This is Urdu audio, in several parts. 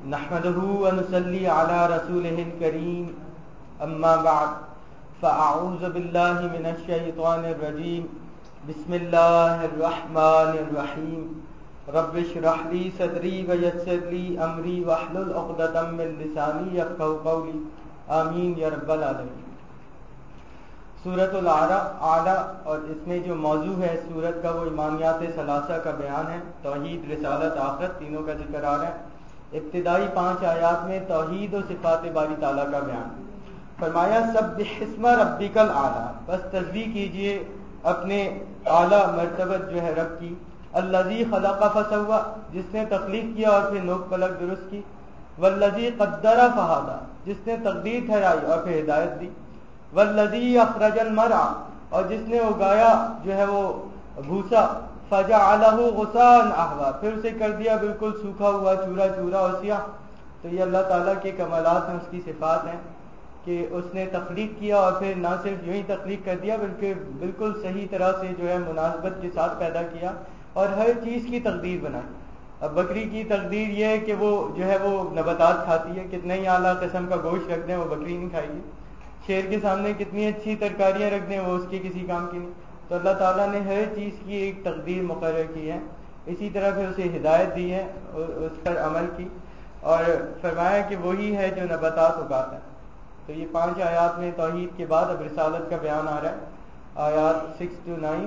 نحمده ونصلي على رسوله الكريم اما بعد فاعوذ بالله من الشيطان الرجيم بسم الله الرحمن الرحيم رب اشرح لي صدري ويسر لي امري واحلل عقدة من لساني يفقهوا قولي آمین یا رب العالمین۔ سورۃ الاعلیٰ اور اس میں جو موضوع ہے سورت کا وہ ایمانیات ثلاثہ کا بیان ہے، توحید، رسالت، آخرت، تینوں کا ذکر آ رہا ہے۔ ابتدائی 5 آیات میں توحید و صفات باری تعالیٰ کا بیان، فرمایا سبح اسم ربک الاعلیٰ، بس تسبیح کیجئے اپنے اعلیٰ مرتبت جو ہے رب کی، الذی خلق فسوی، جس نے تخلیق کیا اور پھر نوک پلک درست کی، والذی قدر فہدی، جس نے تقدیر ٹھہرائی اور پھر ہدایت دی، والذی اخرج المرعى، اور جس نے اگایا جو ہے وہ بھوسا، فجعلہ غثاء احوا، پھر اسے کر دیا بالکل سوکھا ہوا، چورا چورا اور سیاہ۔ تو یہ اللہ تعالیٰ کے کمالات ہیں، اس کی صفات ہیں کہ اس نے تخلیق کیا اور پھر نہ صرف یوں ہی تخلیق کر دیا بلکہ بالکل صحیح طرح سے جو ہے مناسبت کے ساتھ پیدا کیا اور ہر چیز کی تقدیر بنائی۔ اب بکری کی تقدیر یہ ہے کہ وہ جو ہے وہ نباتات کھاتی ہے، کتنے ہی اعلیٰ قسم کا گوشت رکھ دیں وہ بکری نہیں کھائے گی، شیر کے سامنے کتنی اچھی ترکاریاں رکھ دیں وہ اس کے کسی کام کی نہیں۔ تو اللہ تعالیٰ نے ہر چیز کی ایک تقدیر مقرر کی ہے، اسی طرح پھر اسے ہدایت دی ہے اور اس پر عمل کی، اور فرمایا کہ وہی ہے جو نباتات اگاتا ہے۔ تو یہ 5 آیات میں توحید کے بعد اب رسالت کا بیان آ رہا ہے، آیات 6 to 9۔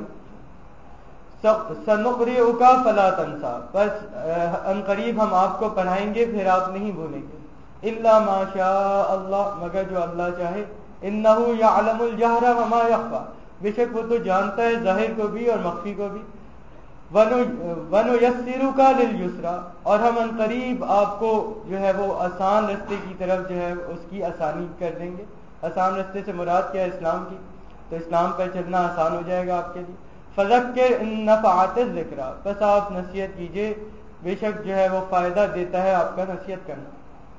سنقرئک فلا تنسى، بس ان قریب ہم آپ کو پڑھائیں گے پھر آپ نہیں بھولیں گے، الا ما شاء اللہ، مگر جو اللہ چاہے، انہ یعلم الجہر وما یخفی، بے شک وہ تو جانتا ہے ظاہر کو بھی اور مخفی کو بھی، ونیسرک للیسری، اور ہم ان قریب آپ کو جو ہے وہ آسان رستے کی طرف جو ہے اس کی آسانی کر دیں گے۔ آسان رستے سے مراد کیا ہے؟ اسلام کی، تو اسلام پر چلنا آسان ہو جائے گا آپ کے لیے۔ فذکر ان نفعت الذکری، بس آپ نصیحت کیجئے، بے شک جو ہے وہ فائدہ دیتا ہے آپ کا نصیحت کرنا۔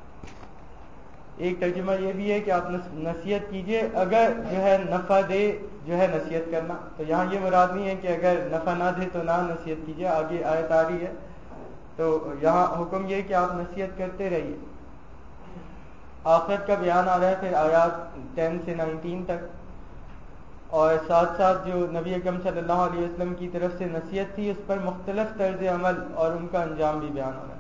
ایک ترجمہ یہ بھی ہے کہ آپ نصیحت کیجئے اگر جو ہے نفع دے جو ہے نصیحت کرنا، تو یہاں یہ مراد نہیں ہے کہ اگر نفع نہ دے تو نہ نصیحت کیجئے، آگے آیت آ رہی ہے، تو یہاں حکم یہ کہ آپ نصیحت کرتے رہیے۔ آخرت کا بیان آ رہا ہے پھر آیات 10 سے 19 تک، اور ساتھ ساتھ جو نبی اکرم صلی اللہ علیہ وسلم کی طرف سے نصیحت تھی اس پر مختلف طرز عمل اور ان کا انجام بھی بیان ہو رہا ہے۔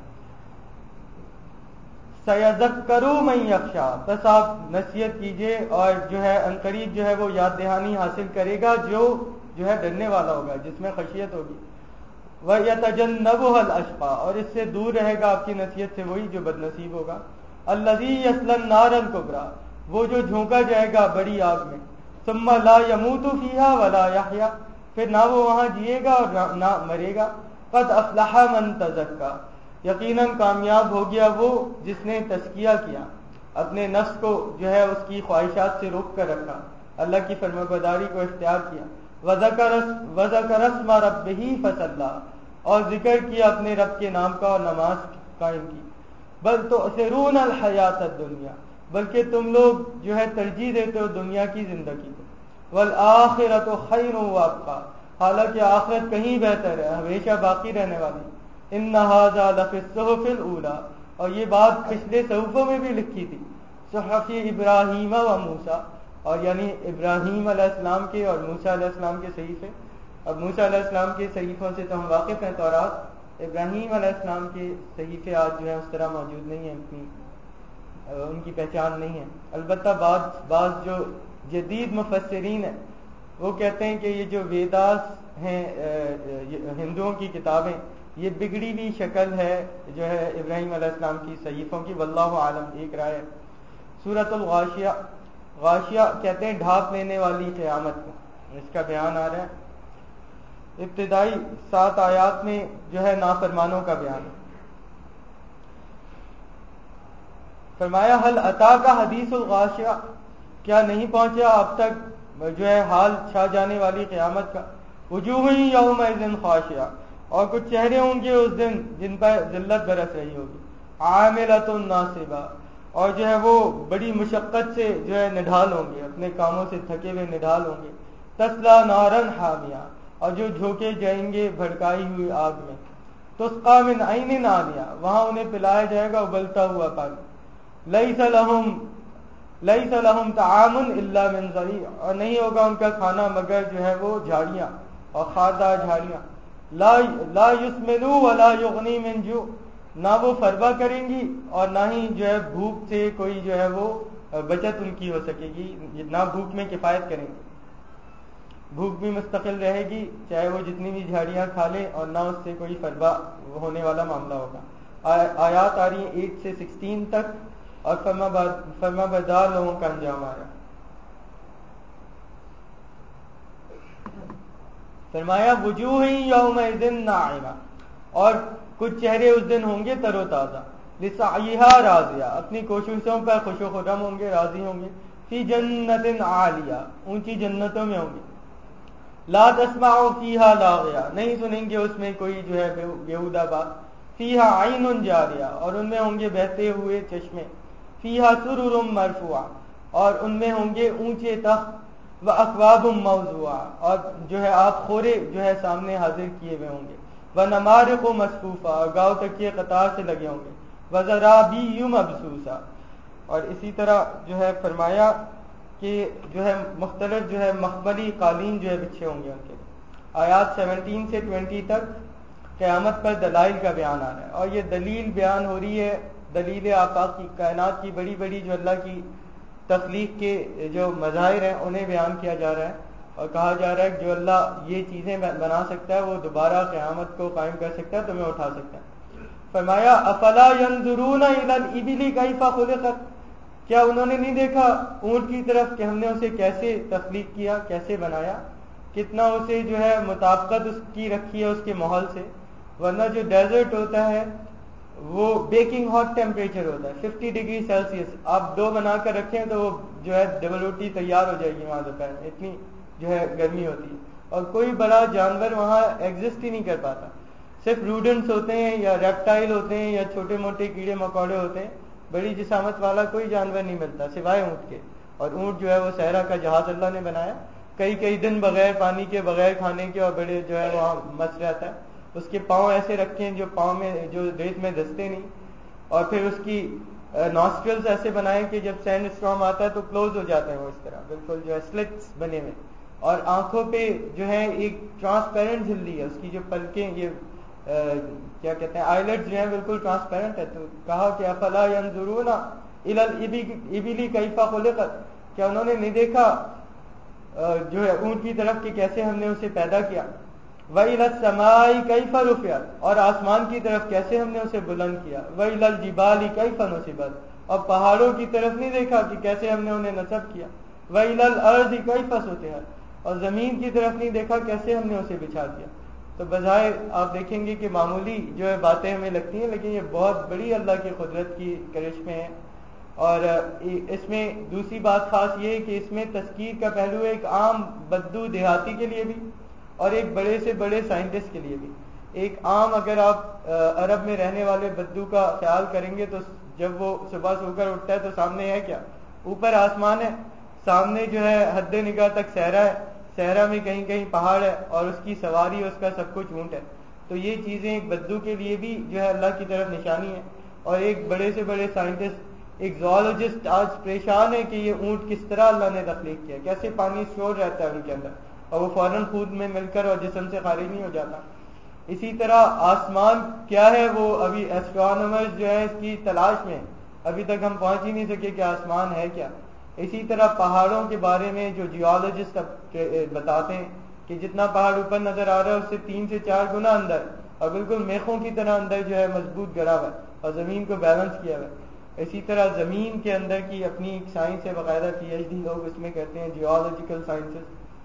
سَيَذَكَّرُ مَن يَخْشَىٰ، بس آپ نصیحت کیجئے اور جو ہے عنقریب جو ہے وہ یاد دہانی حاصل کرے گا جو ہے ڈرنے والا ہوگا، جس میں خشیت ہوگی۔ وَيَتَجَنَّبُهَا الْأَشْقَىٰ، اور اس سے دور رہے گا آپ کی نصیحت سے وہی جو بد نصیب ہوگا۔ الَّذِي يَصْلَى النَّارَ الْكُبْرىٰ، وہ جو جھونکا جائے گا بڑی آگ میں۔ ثم لا يموت فيها ولا يحيا، پھر نہ وہ وہاں جیے گا اور نہ مرے گا۔ قد افلح من تزکا، یقیناً کامیاب ہو گیا وہ جس نے تزکیہ کیا، اپنے نفس کو جو ہے اس کی خواہشات سے روک کر رکھا، اللہ کی فرمانبرداری کو اختیار کیا۔ وذکر اسم ربہ فصلی، اور ذکر کیا اپنے رب کے نام کا اور نماز قائم کی۔ بل تؤثرون الحیات الدنیا، بلکہ تم لوگ جو ہے ترجیح دیتے ہو دنیا کی زندگی کو۔ والآخرۃ خیر وابقیٰ، حالانکہ آخرت کہیں بہتر ہے، ہمیشہ باقی رہنے والی۔ ان ھذا لفی الصحف الاولیٰ، اور یہ بات پچھلے صحفوں میں بھی لکھی تھی، صحف ابراہیم و موسیٰ، اور یعنی ابراہیم علیہ السلام کے اور موسیٰ علیہ السلام کے صحیفے۔ اب موسیٰ علیہ السلام کے صحیفوں سے تو ہم واقف ہیں، تورات، ابراہیم علیہ السلام کے صحیفے آج جو ہے اس طرح موجود نہیں ہیں، ان کی پہچان نہیں ہے۔ البتہ بعض جو جدید مفسرین ہیں وہ کہتے ہیں کہ یہ جو ویداس ہیں ہندوؤں کی کتابیں، یہ بگڑی ہوئی شکل ہے جو ہے ابراہیم علیہ السلام کی صحیفوں کی، واللہ عالم، ایک رائے ہے۔ سورۃ الغاشیہ، غاشیہ کہتے ہیں ڈھانپ لینے والی قیامت کو، اس کا بیان آ رہا ہے۔ ابتدائی 7 آیات میں جو ہے نافرمانوں کا بیان ہے۔ فرمایا حل اتاک حدیث الغاشیہ، کیا نہیں پہنچا اب تک جو ہے حال چھا جانے والی قیامت کا۔ وجوہ یومئذ خاشعہ، اور کچھ چہرے ہوں گے اس دن جن پر ذلت برس رہی ہوگی۔ عاملۃ ناصبہ، اور جو ہے وہ بڑی مشقت سے جو ہے نڈھال ہوں گے، اپنے کاموں سے تھکے ہوئے نڈھال ہوں گے۔ تصلیٰ نارا حامیہ، اور جو جھونکے جائیں گے بھڑکائی ہوئی آگ میں۔ تسقى من عین آنیہ، وہاں انہیں پلایا جائے گا ابلتا ہوا پانی. لیس لہم طعام الا من ضریع، اور نہیں ہوگا ان کا کھانا مگر جو ہے وہ جھاڑیاں اور خاردار جھاڑیاں. لا یسمن ولا یغنی من جوع، نہ وہ فربا کریں گی اور نہ ہی جو ہے بھوک سے کوئی جو ہے وہ بچت ان کی ہو سکے گی، نہ بھوک میں کفایت کریں گے. بھوک بھی مستقل رہے گی چاہے وہ جتنی بھی جھاڑیاں کھا لے، اور نہ اس سے کوئی فربا ہونے والا معاملہ ہوگا. آیات آ رہی ہیں 8 سے 16 تک، اور فرما بردار لوگوں کا انجام آیا. فرمایا وجوہ یومئذ ناعمہ، اور کچھ چہرے اس دن ہوں گے تر و تازہ، لسعیہا راضیہ، اپنی کوششوں پر خوش و خرم ہوں گے، راضی ہوں گے. فی جنت عالیہ، اونچی جنتوں میں ہوں گے. لا تسمع فیہا لاغیہ، نہیں سنیں گے اس میں کوئی جو ہے بیہودہ بات. فیہا عین جاریہ، اور ان میں ہوں گے بہتے ہوئے چشمے. فیہا سرر مرفوعہ، اور ان میں ہوں گے اونچے تخت. واکواب موضوعہ، اور جو ہے آپ خورے جو ہے سامنے حاضر کیے ہوئے ہوں گے. ونمارق مصفوفہ، اور گاؤ تکیے قطار سے لگے ہوں گے. وزرابی مبثوثہ، اور اسی طرح جو ہے فرمایا کہ جو ہے مختلف جو ہے مخملی قالین جو ہے بچھے ہوں گے ان کے. آیات 17 سے 20 تک قیامت پر دلائل کا بیان آ رہا ہے، اور یہ دلیل بیان ہو رہی ہے، دلیل آفاق کی، کائنات کی بڑی بڑی جو اللہ کی تخلیق کے جو مظاہر ہیں انہیں بیان کیا جا رہا ہے، اور کہا جا رہا ہے کہ جو اللہ یہ چیزیں بنا سکتا ہے وہ دوبارہ قیامت کو قائم کر سکتا ہے، تمہیں اٹھا سکتا ہے. فرمایا افلا ينظرون الى الابل كيف خلقت، کیا انہوں نے نہیں دیکھا اونٹ کی طرف کہ ہم نے اسے کیسے تخلیق کیا، کیسے بنایا، کتنا اسے جو ہے مطابقت اس کی رکھی ہے اس کے ماحول سے. ورنہ جو ڈیزرٹ ہوتا ہے وہ بیکنگ ہاٹ ٹیمپریچر ہوتا ہے، 50 ڈگری سیلسیس. آپ ڈو بنا کر رکھیں تو وہ جو ہے ڈبل روٹی تیار ہو جائے گی وہاں دوپہر میں، اتنی جو ہے گرمی ہوتی ہے. اور کوئی بڑا جانور وہاں ایگزسٹ ہی نہیں کر پاتا، صرف روڈنٹس ہوتے ہیں یا ریپٹائل ہوتے ہیں یا چھوٹے موٹے کیڑے مکوڑے ہوتے ہیں. بڑی جسامت والا کوئی جانور نہیں ملتا سوائے اونٹ کے. اور اونٹ جو ہے وہ صحرا کا جہاز اللہ نے بنایا، کئی دن بغیر پانی کے، بغیر کھانے کے، اور بڑے جو ہے وہاں مچ رہتا ہے. اس کے پاؤں ایسے رکھے ہیں جو پاؤں میں جو ریت میں دستے نہیں، اور پھر اس کی نوسٹرلز ایسے بنائے کہ جب سینڈ اسٹارم آتا ہے تو کلوز ہو جاتے ہیں وہ اس طرح بالکل جو ہے سلٹس بنے ہوئے. اور آنکھوں پہ جو ہے ایک ٹرانسپیرنٹ جھلی ہے، اس کی جو پلکیں، یہ کیا کہتے ہیں آئیلٹس جو ہیں بالکل ٹرانسپیرنٹ ہے. تو کہا کہ افلا ينظرون الى الابل كيف خلقت، کیا انہوں نے نہیں دیکھا جو ہے اونٹ کی طرف کہ کیسے ہم نے اسے پیدا کیا. وَإِلَى السَّمَاءِ كَيْفَ رُفِعَتْ، اور آسمان کی طرف کیسے ہم نے اسے بلند کیا. وَإِلَى الْجِبَالِ كَيْفَ نُصِبَتْ، اور پہاڑوں کی طرف نہیں دیکھا کہ کیسے ہم نے انہیں نصب کیا. وَإِلَى الْأَرْضِ كَيْفَ سُطِحَتْ، اور زمین کی طرف نہیں دیکھا کیسے ہم نے اسے بچھا دیا. تو بظاہر آپ دیکھیں گے کہ معمولی جو ہے باتیں ہمیں لگتی ہیں، لیکن یہ بہت بڑی اللہ کی قدرت کی کرشمے ہیں. اور اس میں دوسری بات خاص یہ ہے کہ اس میں تذکیر کا پہلو ہے، ایک عام بدو دیہاتی کے لیے بھی اور ایک بڑے سے بڑے سائنٹسٹ کے لیے بھی. ایک عام اگر آپ عرب میں رہنے والے بدو کا خیال کریں گے تو جب وہ صبح سو کر اٹھتا ہے تو سامنے ہے کیا؟ اوپر آسمان ہے، سامنے جو ہے حد نگاہ تک صحرا ہے، صحرا میں کہیں کہیں پہاڑ ہے، اور اس کی سواری اس کا سب کچھ اونٹ ہے. تو یہ چیزیں ایک بدو کے لیے بھی جو ہے اللہ کی طرف نشانی ہے. اور ایک بڑے سے بڑے سائنٹسٹ، ایک زوالوجسٹ آج پریشان ہے کہ یہ اونٹ کس طرح اللہ نے تخلیق کیا، کیسے پانی اسٹور رہتا ہے ان کے اندر اور وہ فوراً خود میں مل کر اور جسم سے خارج نہیں ہو جاتا. اسی طرح آسمان کیا ہے وہ ابھی ایسٹرونامرز جو ہے اس کی تلاش میں، ابھی تک ہم پہنچ ہی نہیں سکے کہ آسمان ہے کیا. اسی طرح پہاڑوں کے بارے میں جو جیولوجسٹ بتاتے ہیں کہ جتنا پہاڑ اوپر نظر آ رہا ہے اس سے 3 سے 4 گنا اندر اور بالکل میخوں کی طرح اندر جو ہے مضبوط گڑا ہوا ہے اور زمین کو بیلنس کیا ہوا ہے. اسی طرح زمین کے اندر کی اپنی ایک سائنس ہے، باقاعدہ PhD لوگ اس میں کرتے ہیں، جیولوجیکل سائنسز.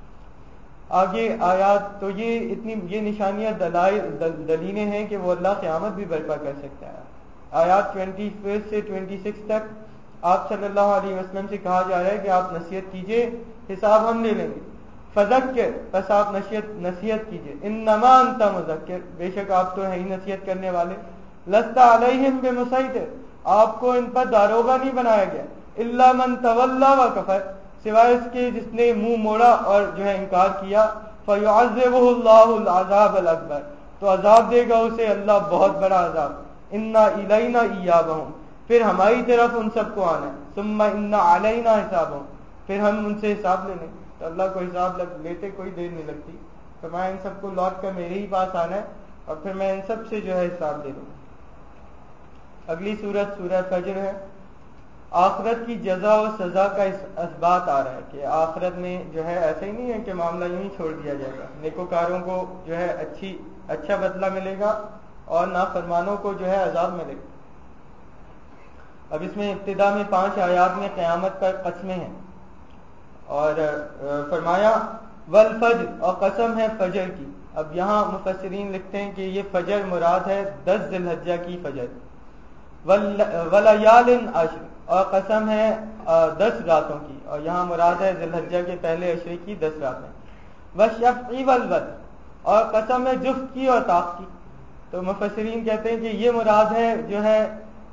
آگے آیات تو یہ نشانیاں دلیلیں ہیں کہ وہ اللہ قیامت بھی برپا کر سکتا ہے. آیات 21 سے 26 تک آپ صلی اللہ علیہ وسلم سے کہا جا رہا ہے کہ آپ نصیحت کیجئے، حساب ہم لے لیں گے. فذکر، بس آپ نصیحت کیجئے. انما انت مذکر، بے شک آپ تو ہیں ہی نصیحت کرنے والے. لست علیہم بمسیطر، آپ کو ان پر داروغہ نہیں بنایا گیا. الا من تولی وکفر، سوائے اس کے جس نے منہ موڑا اور جو ہے انکار کیا. فیعذبہ اللہ العذاب الاکبر، تو عذاب دے گا اسے اللہ بہت بڑا عذاب. انا الینا ایابہم، پھر ہماری طرف ان سب کو آنا ہے. ثم انا علینا حسابہم، پھر ہم ان سے حساب لیں گے. تو اللہ کو حساب لیتے کوئی دیر نہیں لگتی. فرمایا ان سب کو لوٹ کر میرے ہی پاس آنا ہے اور پھر میں ان سب سے جو ہے حساب لے لوں. اگلی سورت سورہ فجر ہے. آخرت کی جزا و سزا کا اثبات آ رہا ہے کہ آخرت میں جو ہے ایسا ہی نہیں ہے کہ معاملہ یوں ہی چھوڑ دیا جائے گا. نیکوکاروں کو جو ہے اچھا بدلہ ملے گا اور نافرمانوں کو جو ہے عذاب ملے گا. اب اس میں ابتدا میں 5 آیات میں قیامت پر قسمیں ہیں اور فرمایا والفجر، اور قسم ہے فجر کی. اب یہاں مفسرین لکھتے ہیں کہ یہ فجر مراد ہے 10 ذی الحجہ کی فجر. ولیال عشر، اور قسم ہے 10 راتوں کی، اور یہاں مراد ہے ذی الحجہ کے پہلے عشرے کی 10 راتیں. والشفع والوتر، اور قسم ہے جفت کی اور طاق کی. تو مفسرین کہتے ہیں کہ یہ مراد ہے جو ہے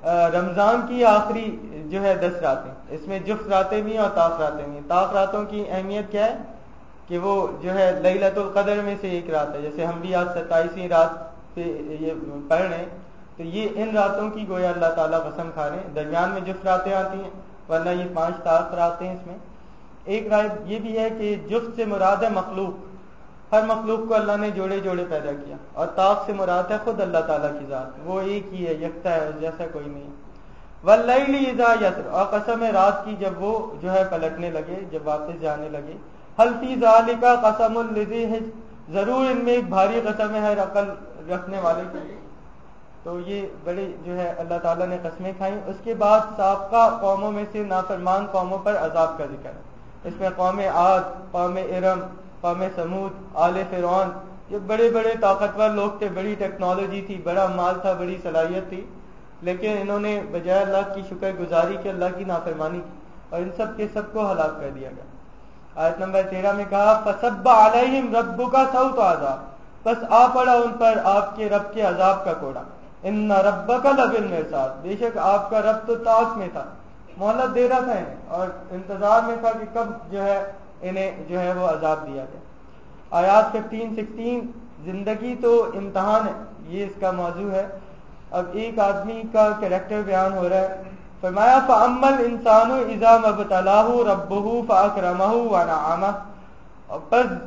رمضان کی آخری جو ہے 10 راتیں. اس میں جفت راتیں بھی اور طاق راتیں بھی. طاق راتوں کی اہمیت کیا ہے کہ وہ جو ہے لیلۃ القدر میں سے ایک رات ہے. جیسے ہم بھی آج 27ویں رات پہ یہ پڑھ رہے ہیں تو یہ ان راتوں کی گویا اللہ تعالیٰ قسم کھا رہے ہیں. درمیان میں جفت راتیں آتی ہیں ورنہ یہ 5 طاق راتیں ہیں. اس میں ایک رائے یہ بھی ہے کہ جفت سے مراد ہے مخلوق، ہر مخلوق کو اللہ نے جوڑے جوڑے پیدا کیا، اور طاق سے مراد ہے خود اللہ تعالیٰ کی ذات، وہ ایک ہی ہے، یکتا ہے، جیسا کوئی نہیں ہے. واللیل اذا یسر، اور قسم ہے رات کی جب وہ جو ہے پلٹنے لگے، جب واپس جانے لگے. هل فی ذالک قسم لذی حجر، ضرور ان میں ایک بھاری قسم ہے عقل رکھنے والے کے لیے. تو یہ بڑے جو ہے اللہ تعالیٰ نے قسمیں کھائیں. اس کے بعد سابقہ قوموں میں سے نافرمان قوموں پر عذاب کا ذکر ہے. اس میں قوم عاد، قوم ارم، قوم سمود، آل فرعون، یہ بڑے بڑے طاقتور لوگ تھے، بڑی ٹیکنالوجی تھی، بڑا مال تھا، بڑی صلاحیت تھی، لیکن انہوں نے بجائے اللہ کی شکر گزاری کی اللہ کی نافرمانی کی اور ان سب کے سب کو ہلاک کر دیا گیا. آیت نمبر 13 میں کہا فصب علیہم ربک صوت عذاب، بس آ پڑا ان پر آپ کے رب کے عذاب کا کوڑا. ان ربک لبالمرصاد، بے شک آپ کا رب تو تاک میں تھا، مہلت دے رہا تھا انہیں اور انتظار میں تھا کہ کب جو ہے انہیں جو ہے وہ عذاب دیا جائے. آیات 15-16 زندگی تو امتحان ہے، یہ اس کا موضوع ہے. اب ایک آدمی کا کریکٹر بیان ہو رہا ہے. فرمایا فَأَمَّا الْإِنسَانُ إِذَا مَا ابْتَلَاهُ رَبُّهُ فَأَكْرَمَهُ وَنَعَمَهُ،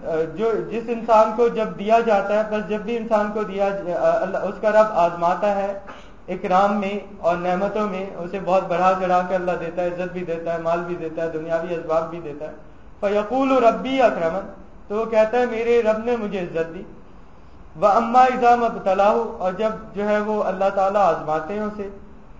پس جس انسان کو جب دیا جاتا ہے، بس جب بھی انسان کو دیا اس کا رب آزماتا ہے اکرام میں اور نعمتوں میں، اسے بہت بڑھا چڑھا کے اللہ دیتا ہے، عزت بھی دیتا ہے، مال بھی دیتا ہے، دنیاوی اسباب بھی دیتا ہے. فَيَقُولُ رَبِّي أَكْرَمَنِ، تو وہ کہتا ہے میرے رب نے مجھے عزت دی. وَأَمَّا إِذَا مَا ابْتَلَاهُ، اور جب جو ہے وہ اللہ تعالیٰ آزماتے ہیں اسے،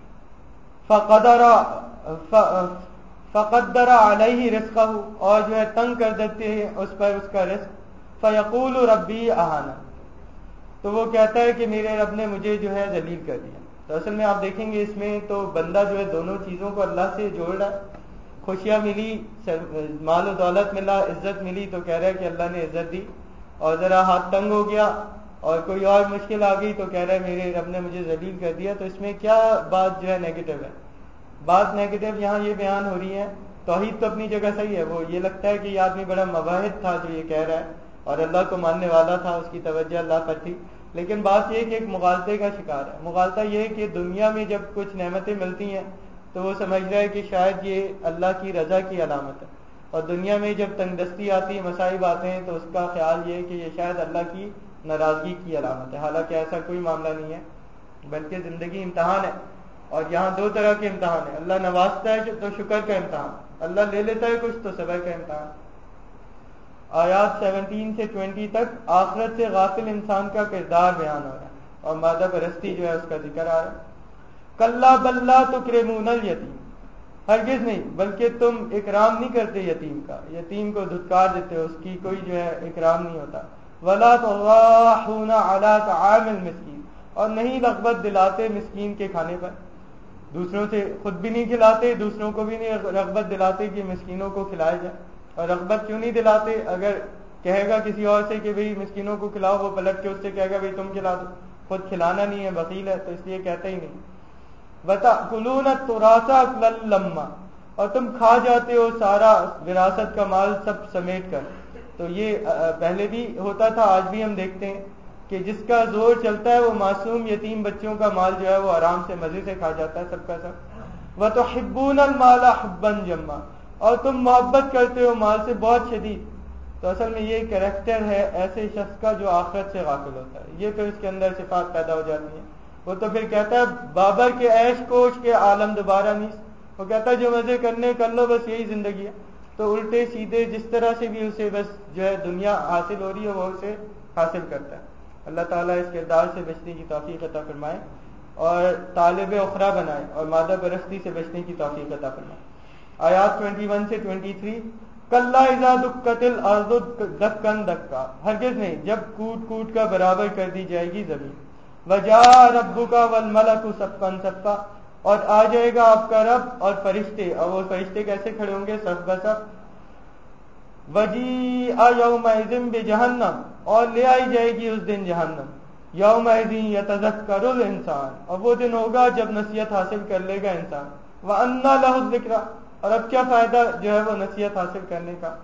فقدر علیہ رزقہ، اور جو ہے تنگ کر دیتے ہیں اس پر اس کا رزق. فیقول ربی اہانا، تو وہ کہتا ہے کہ میرے رب نے مجھے جو ہے ذلیل کر دیا. تو اصل میں آپ دیکھیں گے اس میں تو بندہ جو ہے دونوں چیزوں کو اللہ سے جوڑ رہا ہے. خوشیاں ملی، مال و دولت ملا، عزت ملی تو کہہ رہا ہے کہ اللہ نے عزت دی، اور ذرا ہاتھ تنگ ہو گیا اور کوئی اور مشکل آ گئی تو کہہ رہا ہے میرے رب نے مجھے ذلیل کر دیا. تو اس میں کیا بات جو ہے نیگیٹو ہے؟ بات نیگیٹو یہاں یہ بیان ہو رہی ہے. توحید تو اپنی جگہ صحیح ہے، وہ یہ لگتا ہے کہ یہ آدمی بڑا موحد تھا جو یہ کہہ رہا ہے اور اللہ کو ماننے والا تھا، اس کی توجہ اللہ پر تھی. لیکن بات یہ ہے کہ ایک مغالطے کا شکار ہے. مغالطہ یہ ہے کہ دنیا میں جب کچھ نعمتیں ملتی ہیں تو وہ سمجھ رہا ہے کہ شاید یہ اللہ کی رضا کی علامت ہے، اور دنیا میں جب تنگ دستی آتی ہے، مصائب آتے ہیں تو اس کا خیال یہ ہے کہ یہ شاید اللہ کی ناراضگی کی علامت ہے. حالانکہ ایسا کوئی معاملہ نہیں ہے، بلکہ زندگی امتحان ہے. اور یہاں 2 طرح کے امتحان ہیں، اللہ نوازتا ہے تو شکر کا امتحان، اللہ لے لیتا ہے کچھ تو صبر کا امتحان. آیات 17 سے 20 تک آخرت سے غافل انسان کا کردار بیان ہو رہا ہے اور مادہ پرستی جو ہے اس کا ذکر آ رہا ہے. کلا بل لا تکرمون الیتیم، ہرگز نہیں، بلکہ تم اکرام نہیں کرتے یتیم کا، یتیم کو دھتکار دیتے ہو، اس کی کوئی جو ہے اکرام نہیں ہوتا. ولا تضاحون علی طعام المسکین، اور نہیں رغبت دلاتے مسکین کے کھانے پر، دوسروں سے خود بھی نہیں کھلاتے، دوسروں کو بھی نہیں رغبت دلاتے کہ مسکینوں کو کھلایا جائے. اور رغبت کیوں نہیں دلاتے؟ اگر کہے گا کسی اور سے کہ بھئی مسکینوں کو کھلاؤ، وہ پلٹ کے اس سے کہے گا بھئی تم کھلا دو، خود کھلانا نہیں ہے، بخیل ہے، تو اس لیے کہتا ہی نہیں. وَتَأْكُلُونَ التُّرَاثَ أَكْلًا لَمًّا، اور تم کھا جاتے ہو سارا وراثت کا مال سب سمیٹ کر. تو یہ پہلے بھی ہوتا تھا، آج بھی ہم دیکھتے ہیں کہ جس کا زور چلتا ہے وہ معصوم یتیم بچوں کا مال جو ہے وہ آرام سے مزے سے کھا جاتا ہے سب کا سب. وَتُحِبُّونَ الْمَالَ حُبًّا جَمًّا، اور تم محبت کرتے ہو مال سے بہت شدید. تو اصل میں یہ کریکٹر ہے ایسے شخص کا جو آخرت سے غافل ہوتا ہے. یہ پھر اس کے اندر صفات پیدا ہو جاتی ہیں. وہ تو پھر کہتا ہے بابر کے عیش کوش کے عالم دوبارہ نہیں. وہ کہتا ہے جو مزے کرنے کر لو، بس یہی زندگی ہے. تو الٹے سیدھے جس طرح سے بھی اسے بس جو ہے دنیا حاصل ہو رہی ہے وہ اسے حاصل کرتا ہے. اللہ تعالیٰ اس کردار سے بچنے کی توفیق عطا فرمائے اور طالب اخرى بنائے اور مادہ پرستی سے بچنے کی توفیق عطا فرمائے. آیات 21 سے 23. کلا اذا دکت الارض دکا دکا، ہرگز نہیں جب کوٹ کوٹ کا برابر کر دی جائے گی زمین. وجاء ربک والملک صفا صفا، اور آ جائے گا آپ کا رب اور فرشتے، اور وہ فرشتے کیسے کھڑے ہوں گے؟ صف بصف. وجیء یومئذ بجہنم، اور لے آئی جائے گی اس دن جہنم. یومئذ یتذکر الانسان، اور وہ دن ہوگا جب نصیحت حاصل کر لے گا انسان. وَأَنَّى لَهُ الذِّكْرَى، اور اب کیا فائدہ جو ہے وہ نصیحت حاصل کرنے کا.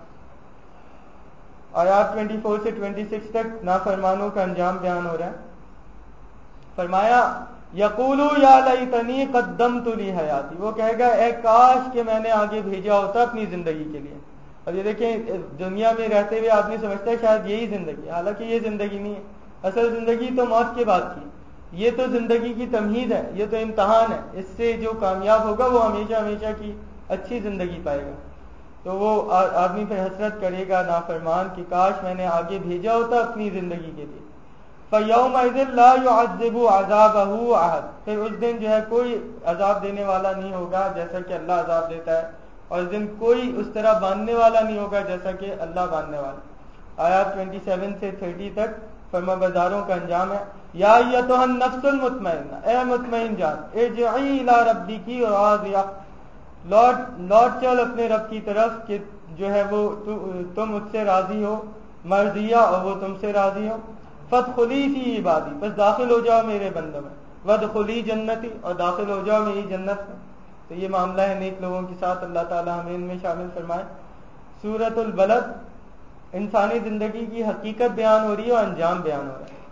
آیات 24 سے 26 تک نافرمانوں کا انجام بیان ہو رہا ہے. فرمایا یقولو یا لیتنی قدمت لی حیاتی، وہ کہے گا اے کاش کہ میں نے آگے بھیجا ہوتا اپنی زندگی کے لیے. اب یہ دیکھیں دنیا میں رہتے ہوئے آدمی سمجھتا ہے شاید یہی زندگی، حالانکہ یہ زندگی نہیں ہے. اصل زندگی تو موت کے بعد کی. یہ تو زندگی کی تمہید ہے، یہ تو امتحان ہے. اس سے جو کامیاب ہوگا وہ ہمیشہ ہمیشہ کی اچھی زندگی پائے گا. تو وہ آدمی پھر حسرت کرے گا نافرمان کہ کاش میں نے آگے بھیجا ہوتا اپنی زندگی کے لیے. فَيَوْمَئِذٍ لَا يُعَذِّبُ عَذَابَهُ أَحَدٌ، پھر اس دن جو ہے کوئی عذاب دینے والا نہیں ہوگا جیسا کہ اللہ عذاب دیتا ہے، اور اس دن کوئی اس طرح باندھنے والا نہیں ہوگا جیسا کہ اللہ باندھنے والا. آیات 27 سے 30 تک فرما برداروں کا انجام ہے. یا ایتھا النفس المطمئنہ، اے مطمئن جان، ارجعی الی ربک راضیہ، لوٹ چل اپنے رب کی طرف کہ جو ہے وہ تم اس سے راضی ہو، مرضیہ، اور وہ تم سے راضی ہو. فادخلی فی عبادی، بس داخل ہو جاؤ میرے بندوں میں. وادخلی جنتی، اور داخل ہو جاؤ میری جنت میں. تو یہ معاملہ ہے نیک لوگوں کے ساتھ، اللہ تعالی ہمیں ان میں شامل فرمائے. سورۃ البلد انسانی زندگی کی حقیقت بیان ہو رہی ہے اور انجام بیان ہو رہا ہے.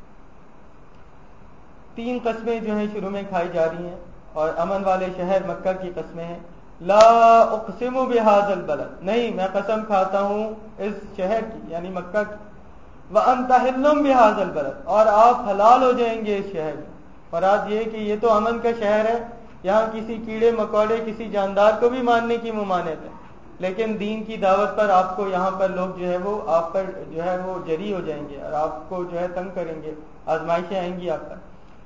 3 قسمیں جو ہیں شروع میں کھائی جا رہی ہیں، اور امن والے شہر مکہ کی قسمیں ہیں. لا اقسم بہذا البلد، نہیں میں قسم کھاتا ہوں اس شہر کی یعنی مکہ کی. وانت حل بہذا البلد، اور آپ حلال ہو جائیں گے اس شہر میں. مراد یہ کہ یہ تو امن کا شہر ہے، یہاں کسی کیڑے مکوڑے کسی جاندار کو بھی ماننے کی ممانعت ہے، لیکن دین کی دعوت پر آپ کو یہاں پر لوگ جو ہے وہ آپ پر جو ہے وہ جری ہو جائیں گے اور آپ کو جو ہے تنگ کریں گے، آزمائشیں آئیں گی آپ پر.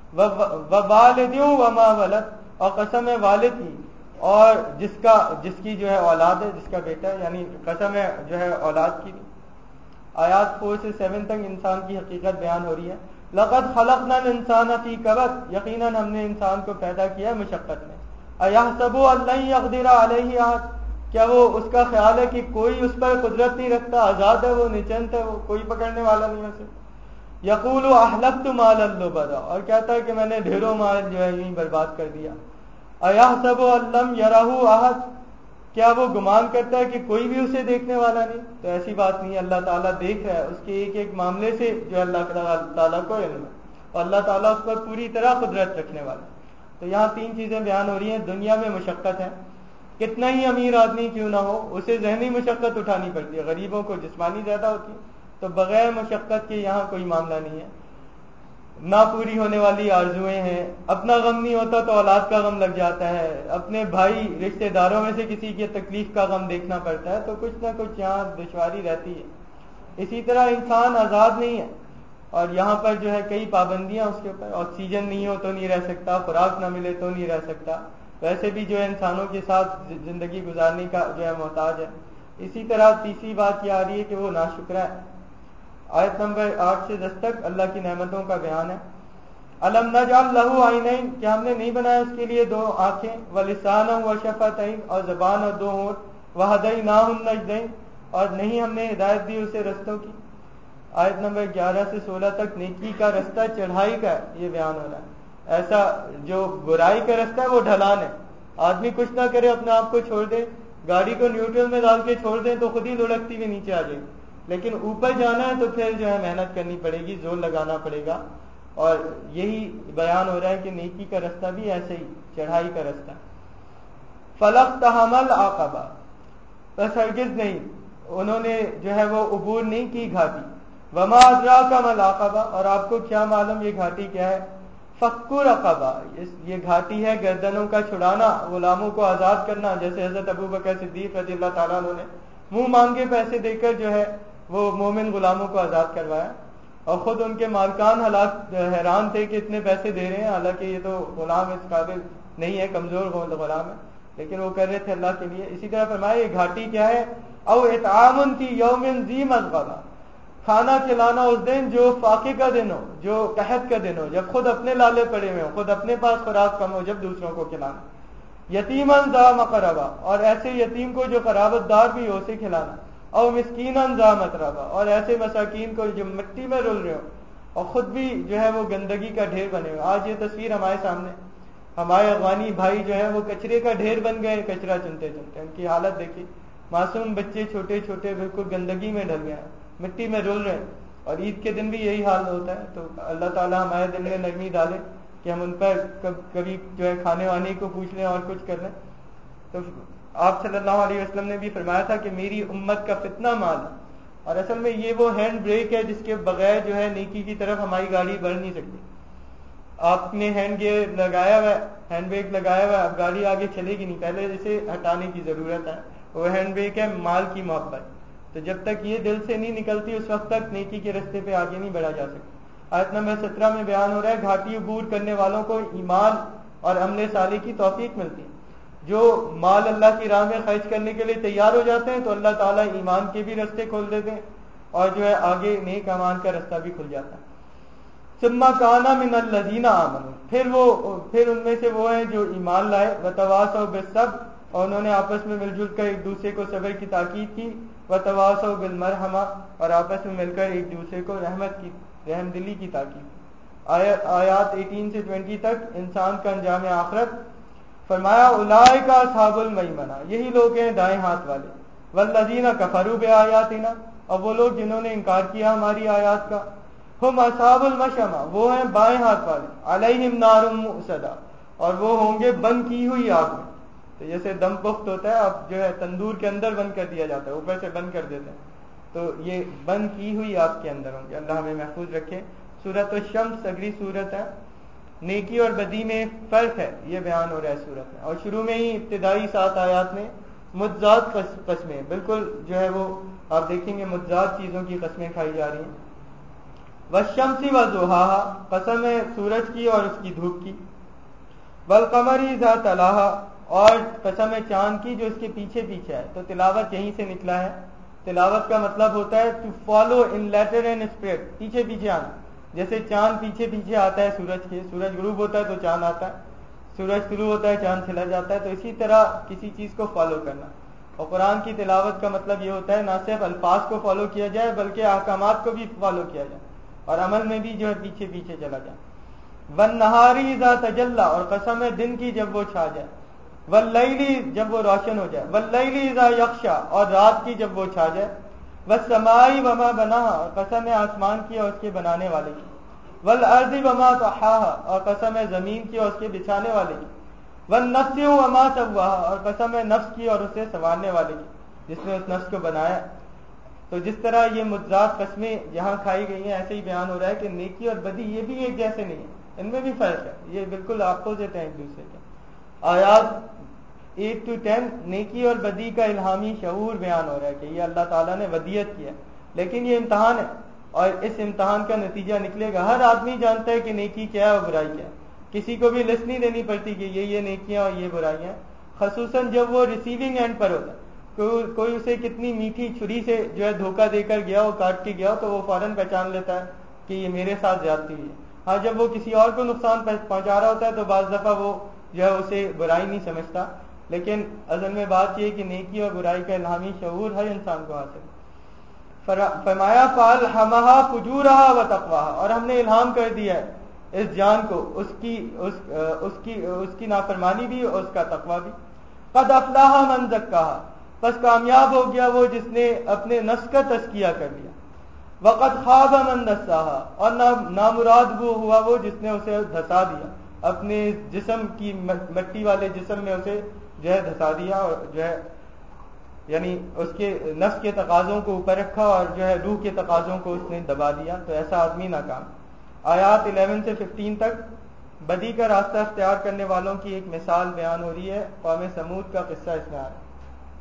ووالد وما ولد، اور قسم ہے والد کی اور جس کی جو ہے اولاد ہے، جس کا بیٹا ہے، یعنی قسم ہے جو ہے اولاد کی بھی. آیات 4 سے 7 تک انسان کی حقیقت بیان ہو رہی ہے. لقد خلقنا الانسان فی کبد، یقیناً ہم نے انسان کو پیدا کیا مشقت میں. ایحسب ان لن یقدر علیہ احد، کیا وہ اس کا خیال ہے کہ کوئی اس پر قدرت نہیں رکھتا، آزاد ہے وہ، نچنت ہے وہ، کوئی پکڑنے والا نہیں ہے اسے. یقول احلفت مالا لبدا، اور کہتا ہے کہ میں نے ڈھیروں مال جو ہے یوں برباد کر دیا. ایحسب ان لم یرہ احد، کیا وہ گمان کرتا ہے کہ کوئی بھی اسے دیکھنے والا نہیں؟ تو ایسی بات نہیں ہے، اللہ تعالیٰ دیکھ رہا ہے. اس کے ایک ایک معاملے سے جو اللہ تعالیٰ کو علم ہے، اور اللہ تعالیٰ اس پر پوری طرح قدرت رکھنے والا. تو یہاں 3 چیزیں بیان ہو رہی ہیں. دنیا میں مشقت ہے، کتنا ہی امیر آدمی کیوں نہ ہو اسے ذہنی مشقت اٹھانی پڑتی ہے، غریبوں کو جسمانی زیادہ ہوتی ہے. تو بغیر مشقت کے یہاں کوئی معاملہ نہیں ہے. نہ پوری ہونے والی آرزویں ہیں، اپنا غم نہیں ہوتا تو اولاد کا غم لگ جاتا ہے، اپنے بھائی رشتہ داروں میں سے کسی کی تکلیف کا غم دیکھنا پڑتا ہے. تو کچھ نہ کچھ یہاں دشواری رہتی ہے. اسی طرح انسان آزاد نہیں ہے، اور یہاں پر جو ہے کئی پابندیاں اس کے اوپر. آکسیجن نہیں ہو تو نہیں رہ سکتا، خوراک نہ ملے تو نہیں رہ سکتا. ویسے بھی جو ہے انسانوں کے ساتھ زندگی گزارنے کا جو ہے محتاج ہے. اسی طرح تیسری بات یہ آ رہی ہے کہ وہ ناشکرا ہے. آیت نمبر 8 سے 10 تک اللہ کی نعمتوں کا بیان ہے. الم نجعل له عینین، کیا ہم نے نہیں بنایا اس کے لیے 2 آنکھیں، ولسانا وشفتین، اور زبان اور 2 ہونٹ، وہدیناہ النجدین، اور نہیں ہم نے ہدایت دی اسے رستوں کی. آیت نمبر 11 سے 16 تک نیکی کا رستہ چڑھائی کا ہے یہ بیان ہو رہا ہے. ایسا جو برائی کا رستہ ہے وہ ڈھلان ہے. آدمی کچھ نہ کرے، اپنے آپ کو چھوڑ دے، گاڑی کو نیوٹرل میں ڈال کے چھوڑ دیں تو خود ہی لڑکتی ہوئی نیچے آ جائے گی. لیکن اوپر جانا ہے تو پھر جو ہے محنت کرنی پڑے گی، زور لگانا پڑے گا. اور یہی بیان ہو رہا ہے کہ نیکی کا رستہ بھی ایسے ہی چڑھائی کا رستہ. فلقتحم العقبہ، بس ہرگز نہیں انہوں نے جو ہے وہ عبور نہیں کی گھاٹی. وما ادراک ما العقبہ، اور آپ کو کیا معلوم یہ گھاٹی کیا ہے؟ فک رقبہ، یہ گھاٹی ہے گردنوں کا چھڑانا، غلاموں کو آزاد کرنا. جیسے حضرت ابوبکر صدیق رضی اللہ تعالیٰ عنہ نے منہ مانگے پیسے دے کر جو ہے وہ مومن غلاموں کو آزاد کروایا، اور خود ان کے مالکان حیران تھے کہ اتنے پیسے دے رہے ہیں، حالانکہ یہ تو غلام اس قابل نہیں ہے، کمزور غلام ہے، لیکن وہ کر رہے تھے اللہ کے لیے. اسی طرح فرمایا یہ گھاٹی کیا ہے؟ او اطعام فی یوم ذی مسغبہ، کھانا کھلانا اس دن جو فاقے کا دن ہو، جو قحط کا دن ہو، جب خود اپنے لالے پڑے ہوئے ہو، خود اپنے پاس خوراک کم ہو، جب دوسروں کو کھلانا. یتیمن ذا مقربہ، اور ایسے یتیم کو جو قرابت دار بھی ہو اسے کھلانا. او مسکینن ذا متربہ، اور ایسے مساکین کو جو مٹی میں رل رہے ہو اور خود بھی جو ہے وہ گندگی کا ڈھیر بنے ہوئے. آج یہ تصویر ہمارے سامنے، ہمارے افغانی بھائی جو ہے وہ کچرے کا ڈھیر بن گئے، کچرا چنتے چنتے. ان کی حالت دیکھیے، معصوم بچے چھوٹے چھوٹے بالکل گندگی میں ڈل گئے ہیں، مٹی میں رول رہے ہیں. اور عید کے دن بھی یہی حال ہوتا ہے. تو اللہ تعالیٰ ہمارے دل میں نرمی ڈالے کہ ہم ان پر کبھی جو ہے کھانے وانے کو پوچھ لیں اور کچھ کر لیں. تو آپ صلی اللہ علیہ وسلم نے بھی فرمایا تھا کہ میری امت کا فتنہ مال ہے. اور اصل میں یہ وہ ہینڈ بریک ہے جس کے بغیر جو ہے نیکی کی طرف ہماری گاڑی بڑھ نہیں سکتی. آپ نے ہینڈ گیئر لگایا ہوا ہے، ہینڈ بریک لگایا ہوا ہے، اب گاڑی آگے چلے گی نہیں، پہلے اسے ہٹانے کی ضرورت ہے. وہ ہینڈ بریک ہے مال کی محبت. تو جب تک یہ دل سے نہیں نکلتی اس وقت تک نیکی کے رستے پہ آگے نہیں بڑھا جا سکتا. آیت نمبر 17 میں بیان ہو رہا ہے گھاٹی عبور کرنے والوں کو ایمان اور عمل صالح کی توفیق ملتی ہے. جو مال اللہ کی راہ میں خرچ کرنے کے لیے تیار ہو جاتے ہیں تو اللہ تعالیٰ ایمان کے بھی رستے کھول دیتے ہیں اور جو ہے آگے نیک اعمال کا رستہ بھی کھل جاتا ہے. ثم کان من الذین آمنوا، پھر ان میں سے وہ ہیں جو ایمان لائے، وتواصوا بالصبر، اور انہوں نے آپس میں مل جل کر ایک دوسرے کو صبر کی تاکید کی، وتواصوا بالمرحمہ، اور آپس میں مل کر ایک دوسرے کو رحم دلی کی تاکید. آیات 18 سے 20 تک انسان کا انجام آخرت. فرمایا اولئک اصحاب المیمنہ، یہی لوگ ہیں دائیں ہاتھ والے. والذین کفروا بآیاتنا، اور وہ لوگ جنہوں نے انکار کیا ہماری آیات کا. ہم اصحاب المشأمہ، وہ ہیں بائیں ہاتھ والے. علیہم نار مؤصدہ، اور وہ ہوں گے بند کی ہوئی آگ میں. تو جیسے دم پخت ہوتا ہے، اب جو ہے تندور کے اندر بند کر دیا جاتا ہے، اوپر سے بند کر دیتے ہیں، تو یہ بند کی ہوئی آگ کے اندر ہوں گے. اللہ ہمیں محفوظ رکھے. سورۃ الشمس اگلی سورت ہے. نیکی اور بدی میں فرق ہے یہ بیان ہو رہا ہے سورت میں. اور شروع میں ہی ابتدائی 7 آیات میں متضاد قسمیں، بالکل جو ہے وہ آپ دیکھیں گے متضاد چیزوں کی قسمیں کھائی جا رہی ہیں. والشمس وضحاها، قسم ہے سورج کی اور اس کی دھوپ کی. والقمر اذا تلاها، اور قسم ہے چاند کی جو اس کے پیچھے پیچھے ہے. تو تلاوت یہیں سے نکلا ہے. تلاوت کا مطلب ہوتا ہے to follow in letter and spirit, پیچھے پیچھے آنا. جیسے چاند پیچھے پیچھے آتا ہے سورج کے، سورج غروب ہوتا ہے تو چاند آتا ہے، سورج طلوع ہوتا ہے چاند چلا جاتا ہے. تو اسی طرح کسی چیز کو فالو کرنا. اور قرآن کی تلاوت کا مطلب یہ ہوتا ہے نہ صرف الفاظ کو فالو کیا جائے بلکہ احکامات کو بھی فالو کیا جائے اور عمل میں بھی جو ہے پیچھے پیچھے چلا جائے. والنہار اذا تجلی، اور قسم ہے دن کی جب وہ چھا جائے. واللیل، جب وہ روشن ہو جائے. واللیل اذا یغشی، اور رات کی جب وہ چھا جائے. والسماء وما بناها، اور قسم ہے آسمان کی اور اس کے بنانے والے کی. والارض وما طحاها، اور قسم ہے زمین کی اور اس کے بچھانے والے کی. والنفس وما سواها، اور قسم ہے نفس کی اور اسے سنوارنے والے کی جس نے اس نفس کو بنایا. تو جس طرح یہ متضاد قسمیں یہاں کھائی گئی ہیں ایسے ہی بیان ہو رہا ہے کہ نیکی اور بدی یہ بھی ایک جیسے نہیں ہے، ان میں بھی فرق ہے، یہ بالکل اپوزٹ ہیں ایک دوسرے کے. آیات 8 to 10 نیکی اور بدی کا الہامی شعور بیان ہو رہا ہے کہ یہ اللہ تعالیٰ نے ودیت کیا ہے. لیکن یہ امتحان ہے اور اس امتحان کا نتیجہ نکلے گا. ہر آدمی جانتا ہے کہ نیکی کیا ہے اور برائی کیا ہے. کسی کو بھی لسٹ نہیں دینی پڑتی کہ یہ نیکیاں اور یہ برائیاں، خصوصاً جب وہ ریسیونگ اینڈ پر ہوتا ہے. کوئی اسے کتنی میٹھی چھری سے جو ہے دھوکہ دے کر گیا ہو، کاٹ کے گیا ہو، تو وہ فوراً پہچان لیتا ہے کہ یہ میرے ساتھ زیادتی ہوئی ہے. ہاں جب وہ کسی اور کو نقصان پہنچا رہا ہوتا ہے تو بعض دفعہ وہ جو ہے اسے برائی نہیں سمجھتا. لیکن اصل میں بات یہ کہ نیکی اور برائی کا الہامی شعور ہر انسان کو حاصل ہے. فرمایا فَأَلْهَمَهَا فُجُورَهَا وَتَقْوَاهَا، اور ہم نے الہام کر دیا ہے اس جان کو اس کی نافرمانی بھی اور اس کا تقوی بھی. قَدْ أَفْلَحَ مَنْ زَكَّاهَا، بس کامیاب ہو گیا وہ جس نے اپنے نفس کا تزکیہ کر لیا. وقد خاب من دساہا، اور نامراد وہ ہوا وہ جس نے اسے دھسا دیا، اپنے جسم کی مٹی والے جسم میں اسے جو ہے دھسا دیا، اور جو ہے یعنی اس کے نفس کے تقاضوں کو اوپر رکھا اور جو ہے روح کے تقاضوں کو اس نے دبا دیا، تو ایسا آدمی ناکام. آیات 11 سے 15 تک بدی کا راستہ اختیار کرنے والوں کی ایک مثال بیان ہو رہی ہے. قوم سمود کا قصہ اس میں آ رہا ہے،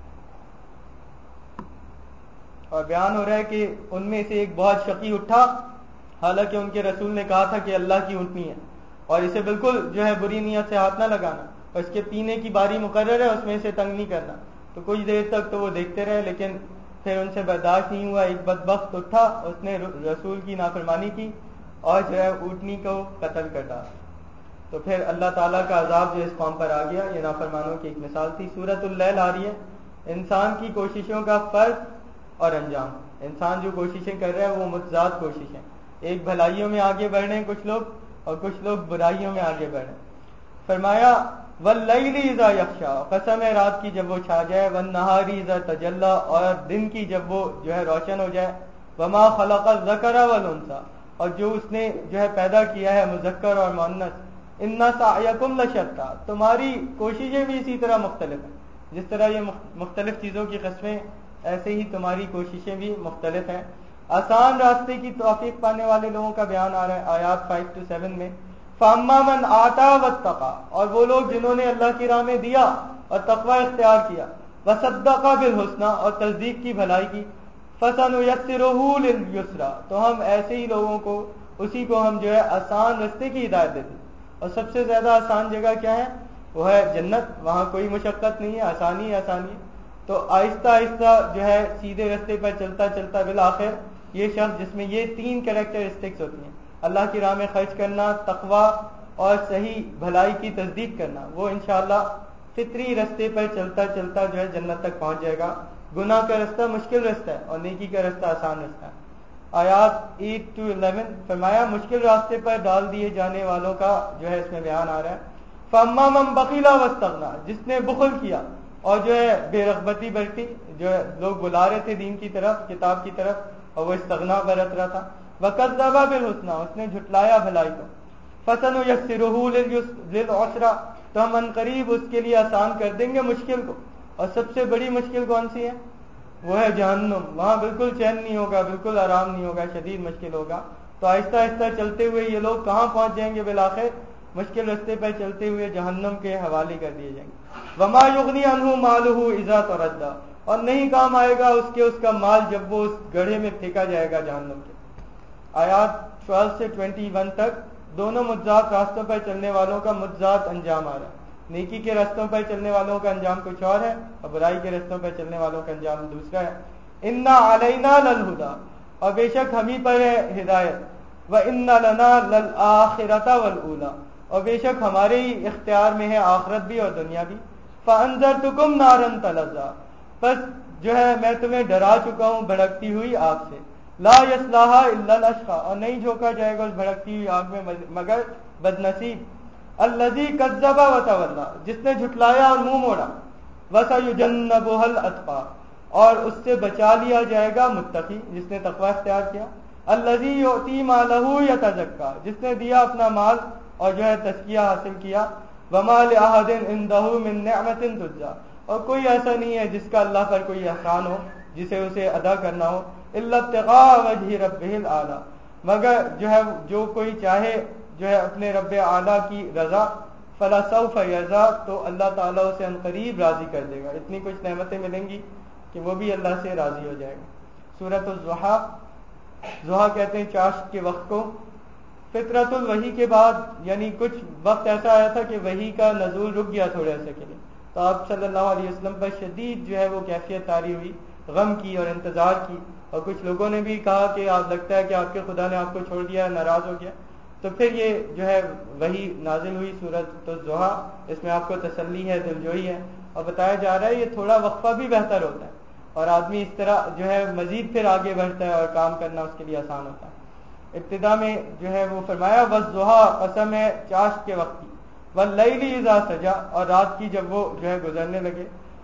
اور بیان ہو رہا ہے کہ ان میں سے ایک بہت شقی اٹھا، حالانکہ ان کے رسول نے کہا تھا کہ اللہ کی اونٹنی ہے اور اسے بالکل جو ہے بری نیت سے ہاتھ نہ لگانا، اور اس کے پینے کی باری مقرر ہے، اس میں سے تنگ نہیں کرنا. تو کچھ دیر تک تو وہ دیکھتے رہے، لیکن پھر ان سے برداشت نہیں ہوا. ایک بدبخت اٹھا، اس نے رسول کی نافرمانی کی اور جو ہے اونٹنی کو قتل کر ڈالا. تو پھر اللہ تعالیٰ کا عذاب جو اس قوم پر آ گیا. یہ نافرمانوں کی ایک مثال تھی. سورۃ اللیل آ رہی ہے. انسان کی کوششوں کا فرق اور انجام. انسان جو کوششیں کر رہا ہے وہ متضاد کوششیں، ایک بھلائیوں میں آگے بڑھ رہے ہیں کچھ لوگ، اور کچھ لوگ برائیوں میں آگے بڑھ رہے ہیں. فرمایا واللیل اذا یغشا، قسم ہے رات کی جب وہ چھا جائے، والنہار اذا تجلی، اور دن کی جب وہ جو ہے روشن ہو جائے، وما خلق الذکر والانثی، اور جو اس نے جو ہے پیدا کیا ہے مذکر اور مؤنث، ان سعیکم لشتی، تمہاری کوششیں بھی اسی طرح مختلف ہیں. جس طرح یہ مختلف چیزوں کی قسمیں، ایسے ہی تمہاری کوششیں بھی مختلف ہیں. آسان راستے کی توفیق پانے والے لوگوں کا بیان آ رہا ہے آیات 5 سے 7 میں. فَأَمَّا مَنْ آتَى وَاتَّقَى، اور وہ لوگ جنہوں نے اللہ کی راہ میں دیا اور تقوی اختیار کیا، وَصَدَّقَ بِالْحُسْنَى، اور تصدیق کی بھلائی کی، فَسَنُيَسِّرُهُ لِلْيُسْرَى، تو ہم ایسے ہی لوگوں کو، اسی کو ہم جو ہے آسان راستے کی ہدایت دیتے. اور سب سے زیادہ آسان جگہ کیا ہے؟ وہ ہے جنت. وہاں کوئی مشقت نہیں ہے، آسانی آسانی ہے. تو آہستہ آہستہ جو ہے سیدھے راستے پر چلتا چلتا بالآخر یہ شخص جس میں یہ 3 کریکٹرسٹکس ہوتی ہیں، اللہ کی راہ میں خرچ کرنا، تقوی اور صحیح بھلائی کی تصدیق کرنا، وہ انشاءاللہ فطری راستے پر چلتا چلتا جو ہے جنت تک پہنچ جائے گا. گناہ کا راستہ مشکل راستہ ہے اور نیکی کا راستہ آسان راستہ ہے. آیات 8 سے 11 فرمایا مشکل راستے پر ڈال دیے جانے والوں کا جو ہے اس میں بیان آ رہا ہے. فَأَمَّا مَنْ بَخِلَ وَاسْتَغْنَى، جس نے بخل کیا اور جو ہے بے رغبتی برتی، جو ہے لوگ بلا رہے تھے دین کی طرف، کتاب کی طرف، اور وہ استغنا برت رہا تھا. وَكَذَّبَ بِالْحُسْنَى، اس نے جھٹلایا بھلائی کو. فَسَنُيَسِّرُهُ لِلْعُسْرَى، تو ہم عنقریب اس کے لیے آسان کر دیں گے مشکل کو. اور سب سے بڑی مشکل کون سی ہے؟ وہ ہے جہنم. وہاں بالکل چین نہیں ہوگا، بالکل آرام نہیں ہوگا، شدید مشکل ہوگا. تو آہستہ آہستہ چلتے ہوئے یہ لوگ کہاں پہنچ جائیں گے؟ بالآخر مشکل راستے پر چلتے ہوئے جہنم کے حوالے کر دیے جائیں گے. وما یغنی عنہ مالہ اذا تردی، اور نہیں کام آئے گا اس کا مال جب وہ اس گڑھے میں پھینکا جائے گا جہنم کے. آیات 12 سے 21 تک دونوں متضاد راستوں پر چلنے والوں کا متضاد انجام آ رہا ہے. نیکی کے راستوں پر چلنے والوں کا انجام کچھ اور ہے، اور برائی کے راستوں پر چلنے والوں کا انجام دوسرا ہے. انا علینا للہدی، اور بے شک ہم ہی پر ہے ہدایت. وان لنا للآخرۃ والأولی، اور بے شک ہمارے ہی اختیار میں ہے آخرت بھی اور دنیا بھی. فانذرتکم نارا تلظی، بس جو ہے میں تمہیں ڈرا چکا ہوں بھڑکتی ہوئی آگ سے. لا یصلاھا الا الاشقی، اور نہیں جھونکا جائے گا اس بھڑکتی ہوئی آگ میں مگر بد نصیب. الذی کذب وتولی، جس نے جھٹلایا اور منہ موڑا. وسیجنبھا الاتقی، اور اس سے بچا لیا جائے گا متقی جس نے تقوی اختیار کیا. الذی یؤتی مالہ یتزکی، جس نے دیا اپنا مال اور جو ہے تزکیہ حاصل کیا. وما لأحد عنده من نعمت تجزی، اور کوئی ایسا نہیں ہے جس کا اللہ پر کوئی احسان ہو جسے اسے ادا کرنا ہو. الا ابتغاء وجہ ربہ الاعلی، مگر جو ہے جو کوئی چاہے جو ہے اپنے رب اعلیٰ کی رضا. فلا سوف یرضی، تو اللہ تعالیٰ اسے عنقریب راضی کر دے گا. اتنی کچھ نعمتیں ملیں گی کہ وہ بھی اللہ سے راضی ہو جائے گا. سورۃ الضحیٰ، ضحیٰ کہتے ہیں چاشت کے وقت کو. فطرت الوحی کے بعد یعنی کچھ وقت ایسا آیا تھا کہ وحی کا نزول رک گیا تھوڑے عرصے کے لیے، تو آپ صلی اللہ علیہ وسلم پر شدید جو ہے وہ کیفیت طاری ہوئی، غم کی اور انتظار کی. اور کچھ لوگوں نے بھی کہا کہ آپ لگتا ہے کہ آپ کے خدا نے آپ کو چھوڑ دیا، ناراض ہو گیا. تو پھر یہ جو ہے وحی نازل ہوئی سورۃ الضحیٰ. اس میں آپ کو تسلی ہے، دلجوئی ہے، اور بتایا جا رہا ہے یہ تھوڑا وقفہ بھی بہتر ہوتا ہے، اور آدمی اس طرح جو ہے مزید پھر آگے بڑھتا ہے اور کام کرنا اس کے لیے آسان ہوتا ہے. ابتدا میں جو ہے وہ فرمایا والضحیٰ، قسم ہے چاشت کے وقت کی. واللیل اذا سجی، اور رات کی جب وہ جو ہے گزرنے لگے.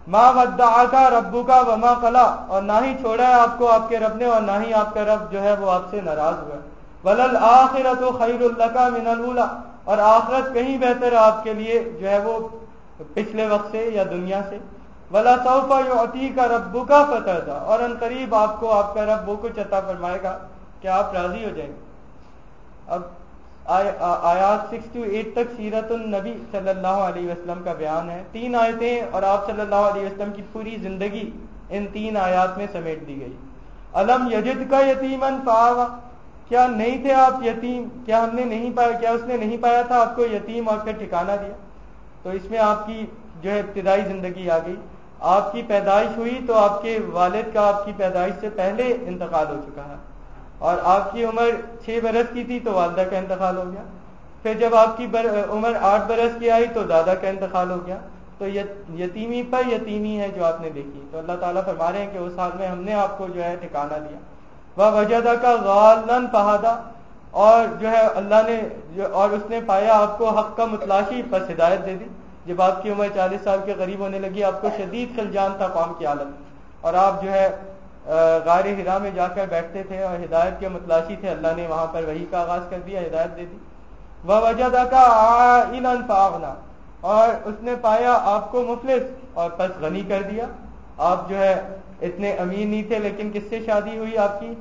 ما ودعک ربک وما قلی، اور نہ ہی چھوڑا ہے آپ کو آپ کے رب نے، اور نہ ہی آپ کا رب جو ہے وہ آپ سے ناراض ہوا ہے۔ وللآخرۃ خیر لک من الاولی، اور آخرت کہیں بہتر ہے آپ کے لیے جو ہے وہ پچھلے وقت سے یا دنیا سے۔ وَلَسَوْفَ يُعْطِيكَ رَبُّكَ فَتَرْضَىٰ، اور ان قریب آپ کو آپ کا رب وہ کچھ عطا فرمائے گا کہ آپ راضی ہو جائیں گے۔ اب آیات 6 to 8 تک سیرت النبی صلی اللہ علیہ وسلم کا بیان ہے، 3 آیتیں، اور آپ صلی اللہ علیہ وسلم کی پوری زندگی ان 3 آیات میں سمیٹ دی گئی۔ الم یجدک یتیما فآویٰ، کیا نہیں تھے آپ یتیم، کیا ہم نے نہیں پایا، کیا اس نے نہیں پایا تھا آپ کو یتیم اور پھر ٹھکانہ دیا۔ تو اس میں آپ کی جو ہے ابتدائی زندگی آ گئی۔ آپ کی پیدائش ہوئی تو آپ کے والد کا آپ کی پیدائش سے پہلے انتقال ہو چکا ہے، اور آپ کی عمر 6 برس کی تھی تو والدہ کا انتقال ہو گیا۔ پھر جب آپ کی عمر 8 برس کی آئی تو دادا کا انتقال ہو گیا۔ تو یتیمی پر یتیمی ہے جو آپ نے دیکھی۔ تو اللہ تعالیٰ فرما رہے ہیں کہ اس حال میں ہم نے آپ کو جو ہے ٹھکانہ دیا۔ وَوَجَدَكَ ضَالًّا فَهَدَىٰ، اور جو ہے اللہ نے اور اس نے پایا آپ کو حق کا متلاشی، پس ہدایت دے دی۔ جب آپ کی عمر 40 سال کے قریب ہونے لگی، آپ کو شدید خلجان تھا قوم کی حالت، اور آپ جو ہے غار حرا میں جا کر بیٹھتے تھے اور ہدایت کے متلاشی تھے۔ اللہ نے وہاں پر وحی کا آغاز کر دیا، ہدایت دے دی۔ وَوَجَدَكَ عَائِلًا فَأَغْنَىٰ، اور اس نے پایا آپ کو مفلس اور پس غنی کر دیا۔ آپ جو ہے اتنے امیر نہیں تھے، لیکن کس سے شادی ہوئی آپ کی؟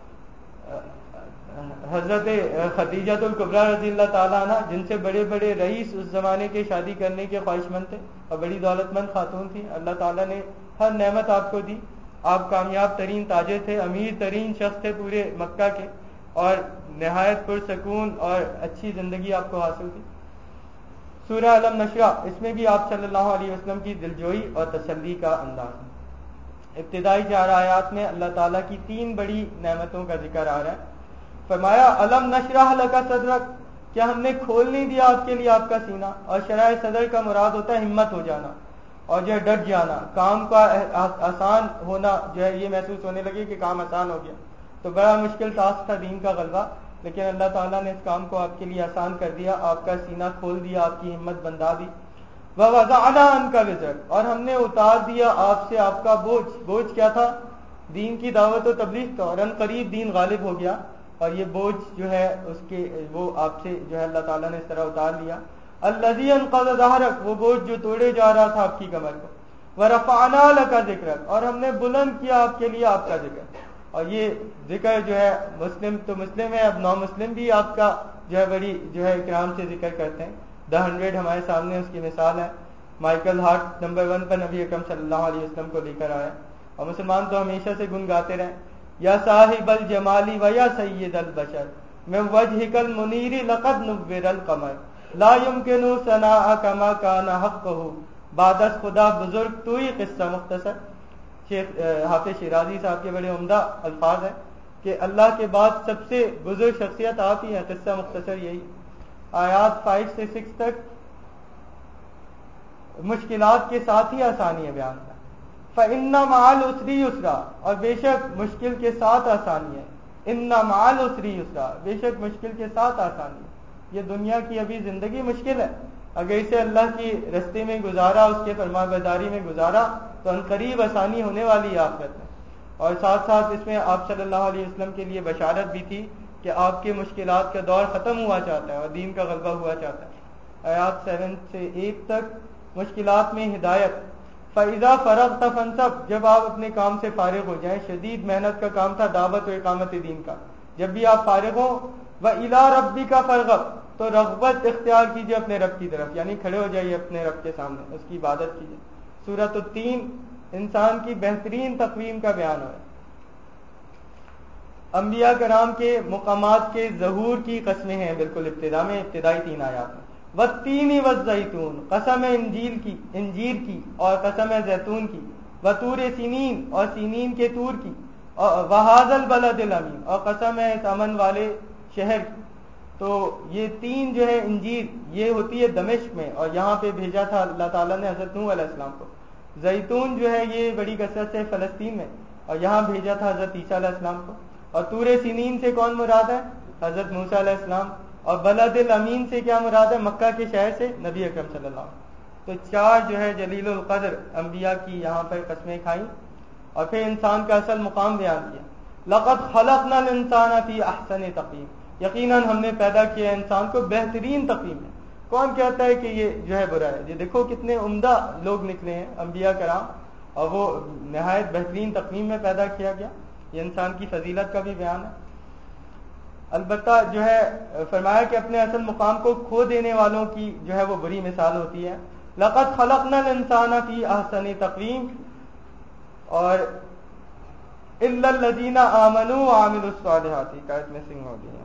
حضرت خدیجہ الکبریٰ رضی اللہ تعالیٰ عنہ، جن سے بڑے بڑے رئیس اس زمانے کے شادی کرنے کے خواہش مند تھے، اور بڑی دولت مند خاتون تھی۔ اللہ تعالیٰ نے ہر نعمت آپ کو دی، آپ کامیاب ترین تاجر تھے، امیر ترین شخص تھے پورے مکہ کے، اور نہایت پرسکون اور اچھی زندگی آپ کو حاصل تھی۔ سورہ الم نشرح، اس میں بھی آپ صلی اللہ علیہ وسلم کی دلجوئی اور تسلی کا انداز ہے۔ ابتدائی 4 آیات میں اللہ تعالیٰ کی 3 بڑی نعمتوں کا ذکر آ رہا ہے۔ فرمایا الم نشرح لک صدرک، کیا ہم نے کھول نہیں دیا آپ کے لیے آپ کا سینہ؟ اور شرح صدر کا مراد ہوتا ہے ہمت ہو جانا، اور جو ہے ڈٹ جانا، کام کا آسان ہونا، جو ہے یہ محسوس ہونے لگے کہ کام آسان ہو گیا۔ تو بڑا مشکل ٹاسک تھا دین کا غلبہ، لیکن اللہ تعالیٰ نے اس کام کو آپ کے لیے آسان کر دیا، آپ کا سینہ کھول دیا، آپ کی ہمت بندھا دی۔ وَوَضَعْنَا عَنْكَ وِزْرَكَ، اور ہم نے اتار دیا آپ سے آپ کا بوجھ۔ بوجھ کیا تھا؟ دین کی دعوت و تبلیغ کا، اور ان قریب دین غالب ہو گیا، اور یہ بوجھ جو ہے اس کے وہ آپ سے جو ہے اللہ تعالیٰ نے اس طرح اتار لیا۔ الذی انقض ظہرک، وہ بوجھ جو توڑے جا رہا تھا آپ کی کمر کو۔ ورفعنا لک ذکرک، اور ہم نے بلند کیا آپ کے لیے آپ کا ذکر۔ اور یہ ذکر جو ہے مسلم تو مسلم ہے، اب نو مسلم بھی آپ کا جو ہے بڑی جو ہے اکرام سے ذکر کرتے ہیں۔ 100 ہمارے سامنے اس کی مثال ہے۔ مائیکل ہارٹ نمبر 1 پر نبی اکرم صلی اللہ علیہ وسلم کو لے کر آیا، اور مسلمان تو ہمیشہ سے گنگاتے رہے، یا صاحب الجمالی و یا سید البشر من وجهک المنیر لقد نور القمر لا يمکن ثناءک ما کان حقہ بعد از خدا بزرگ تو ہی قصہ مختصر۔ شیخ حافظ شیرازی صاحب کے بڑے عمدہ الفاظ ہیں کہ اللہ کے بعد سب سے بزرگ شخصیت آپ ہی ہیں، قصہ مختصر یہی۔ آیات 5 سے 6 تک مشکلات کے ساتھ ہی آسانی ہے بیان کا۔ فَإِنَّ مَعَ الْعُسْرِ يُسْرًا، اور بے شک مشکل کے ساتھ آسانی ہے۔ اِنَّ مَعَ الْعُسْرِ يُسْرًا، بے شک مشکل کے ساتھ آسانی ہے۔ یہ دنیا کی ابھی زندگی مشکل ہے، اگر اسے اللہ کی رستے میں گزارا، اس کے فرما برداری میں گزارا، تو ان قریب آسانی ہونے والی ہے آخرت میں۔ اور ساتھ ساتھ اس میں آپ صلی اللہ علیہ وسلم کے لیے بشارت بھی تھی کہ آپ کے مشکلات کا دور ختم ہوا چاہتا ہے اور دین کا غلبہ ہوا چاہتا ہے۔ آیات 7 سے 8 تک مشکلات میں ہدایت۔ فَإِذَا فَرَغْتَ فَانْصَبْ، جب آپ اپنے کام سے فارغ ہو جائیں، شدید محنت کا کام تھا دعوت و اقامت دین کا، جب بھی آپ فارغ ہوں، وَإِلَىٰ رَبِّكَ فَارْغَب، تو رغبت اختیار کیجئے اپنے رب کی طرف، یعنی کھڑے ہو جائیے اپنے رب کے سامنے، اس کی عبادت کیجئے۔ سورۃ التین انسان کی بہترین تقویم کا بیان ہے۔ انبیاء کرام کے مقامات کے ظہور کی قسمیں ہیں بالکل ابتدا میں، ابتدائی 3 آیات میں۔ والتین والزیتون، قسم انجیر کی اور قسم زیتون کی، وطور سینین، اور سینین کے طور کی، وہذا البلد الامین، اور قسم ہے اس امن والے شہر کی۔ تو یہ 3 جو ہے انجیر، یہ ہوتی ہے دمشق میں، اور یہاں پہ بھیجا تھا اللہ تعالیٰ نے حضرت نوح علیہ السلام کو۔ زیتون جو ہے یہ بڑی کثرت سے فلسطین میں، اور یہاں بھیجا تھا حضرت عیسیٰ علیہ السلام کو۔ اور طور سینین سے کون مراد ہے؟ حضرت موسیٰ علیہ السلام۔ اور بلد الامین سے کیا مراد ہے؟ مکہ کے شہر سے نبی اکرم صلی اللہ علیہ وسلم۔ تو 4 جو ہے جلیل القدر انبیاء کی یہاں پر قسمیں کھائیں، اور پھر انسان کا اصل مقام بیان کیا. لقد خلقنا الانسان فی احسن تقویم، یقیناً ہم نے پیدا کیا انسان کو بہترین تقویم میں. کون کہتا ہے کہ یہ جو ہے برا ہے؟ یہ دیکھو کتنے عمدہ لوگ نکلے ہیں انبیاء کرام، اور وہ نہایت بہترین تقویم میں پیدا کیا گیا. یہ انسان کی فضیلت کا بھی بیان ہے. البتہ جو ہے فرمایا کہ اپنے اصل مقام کو کھو دینے والوں کی جو ہے وہ بری مثال ہوتی ہے. لقد خلقنا الانسان فی احسن تقویم، اور الا الذین آمنوا وعملوا الصالحات کا اس میں سنگ ہو گئی ہے.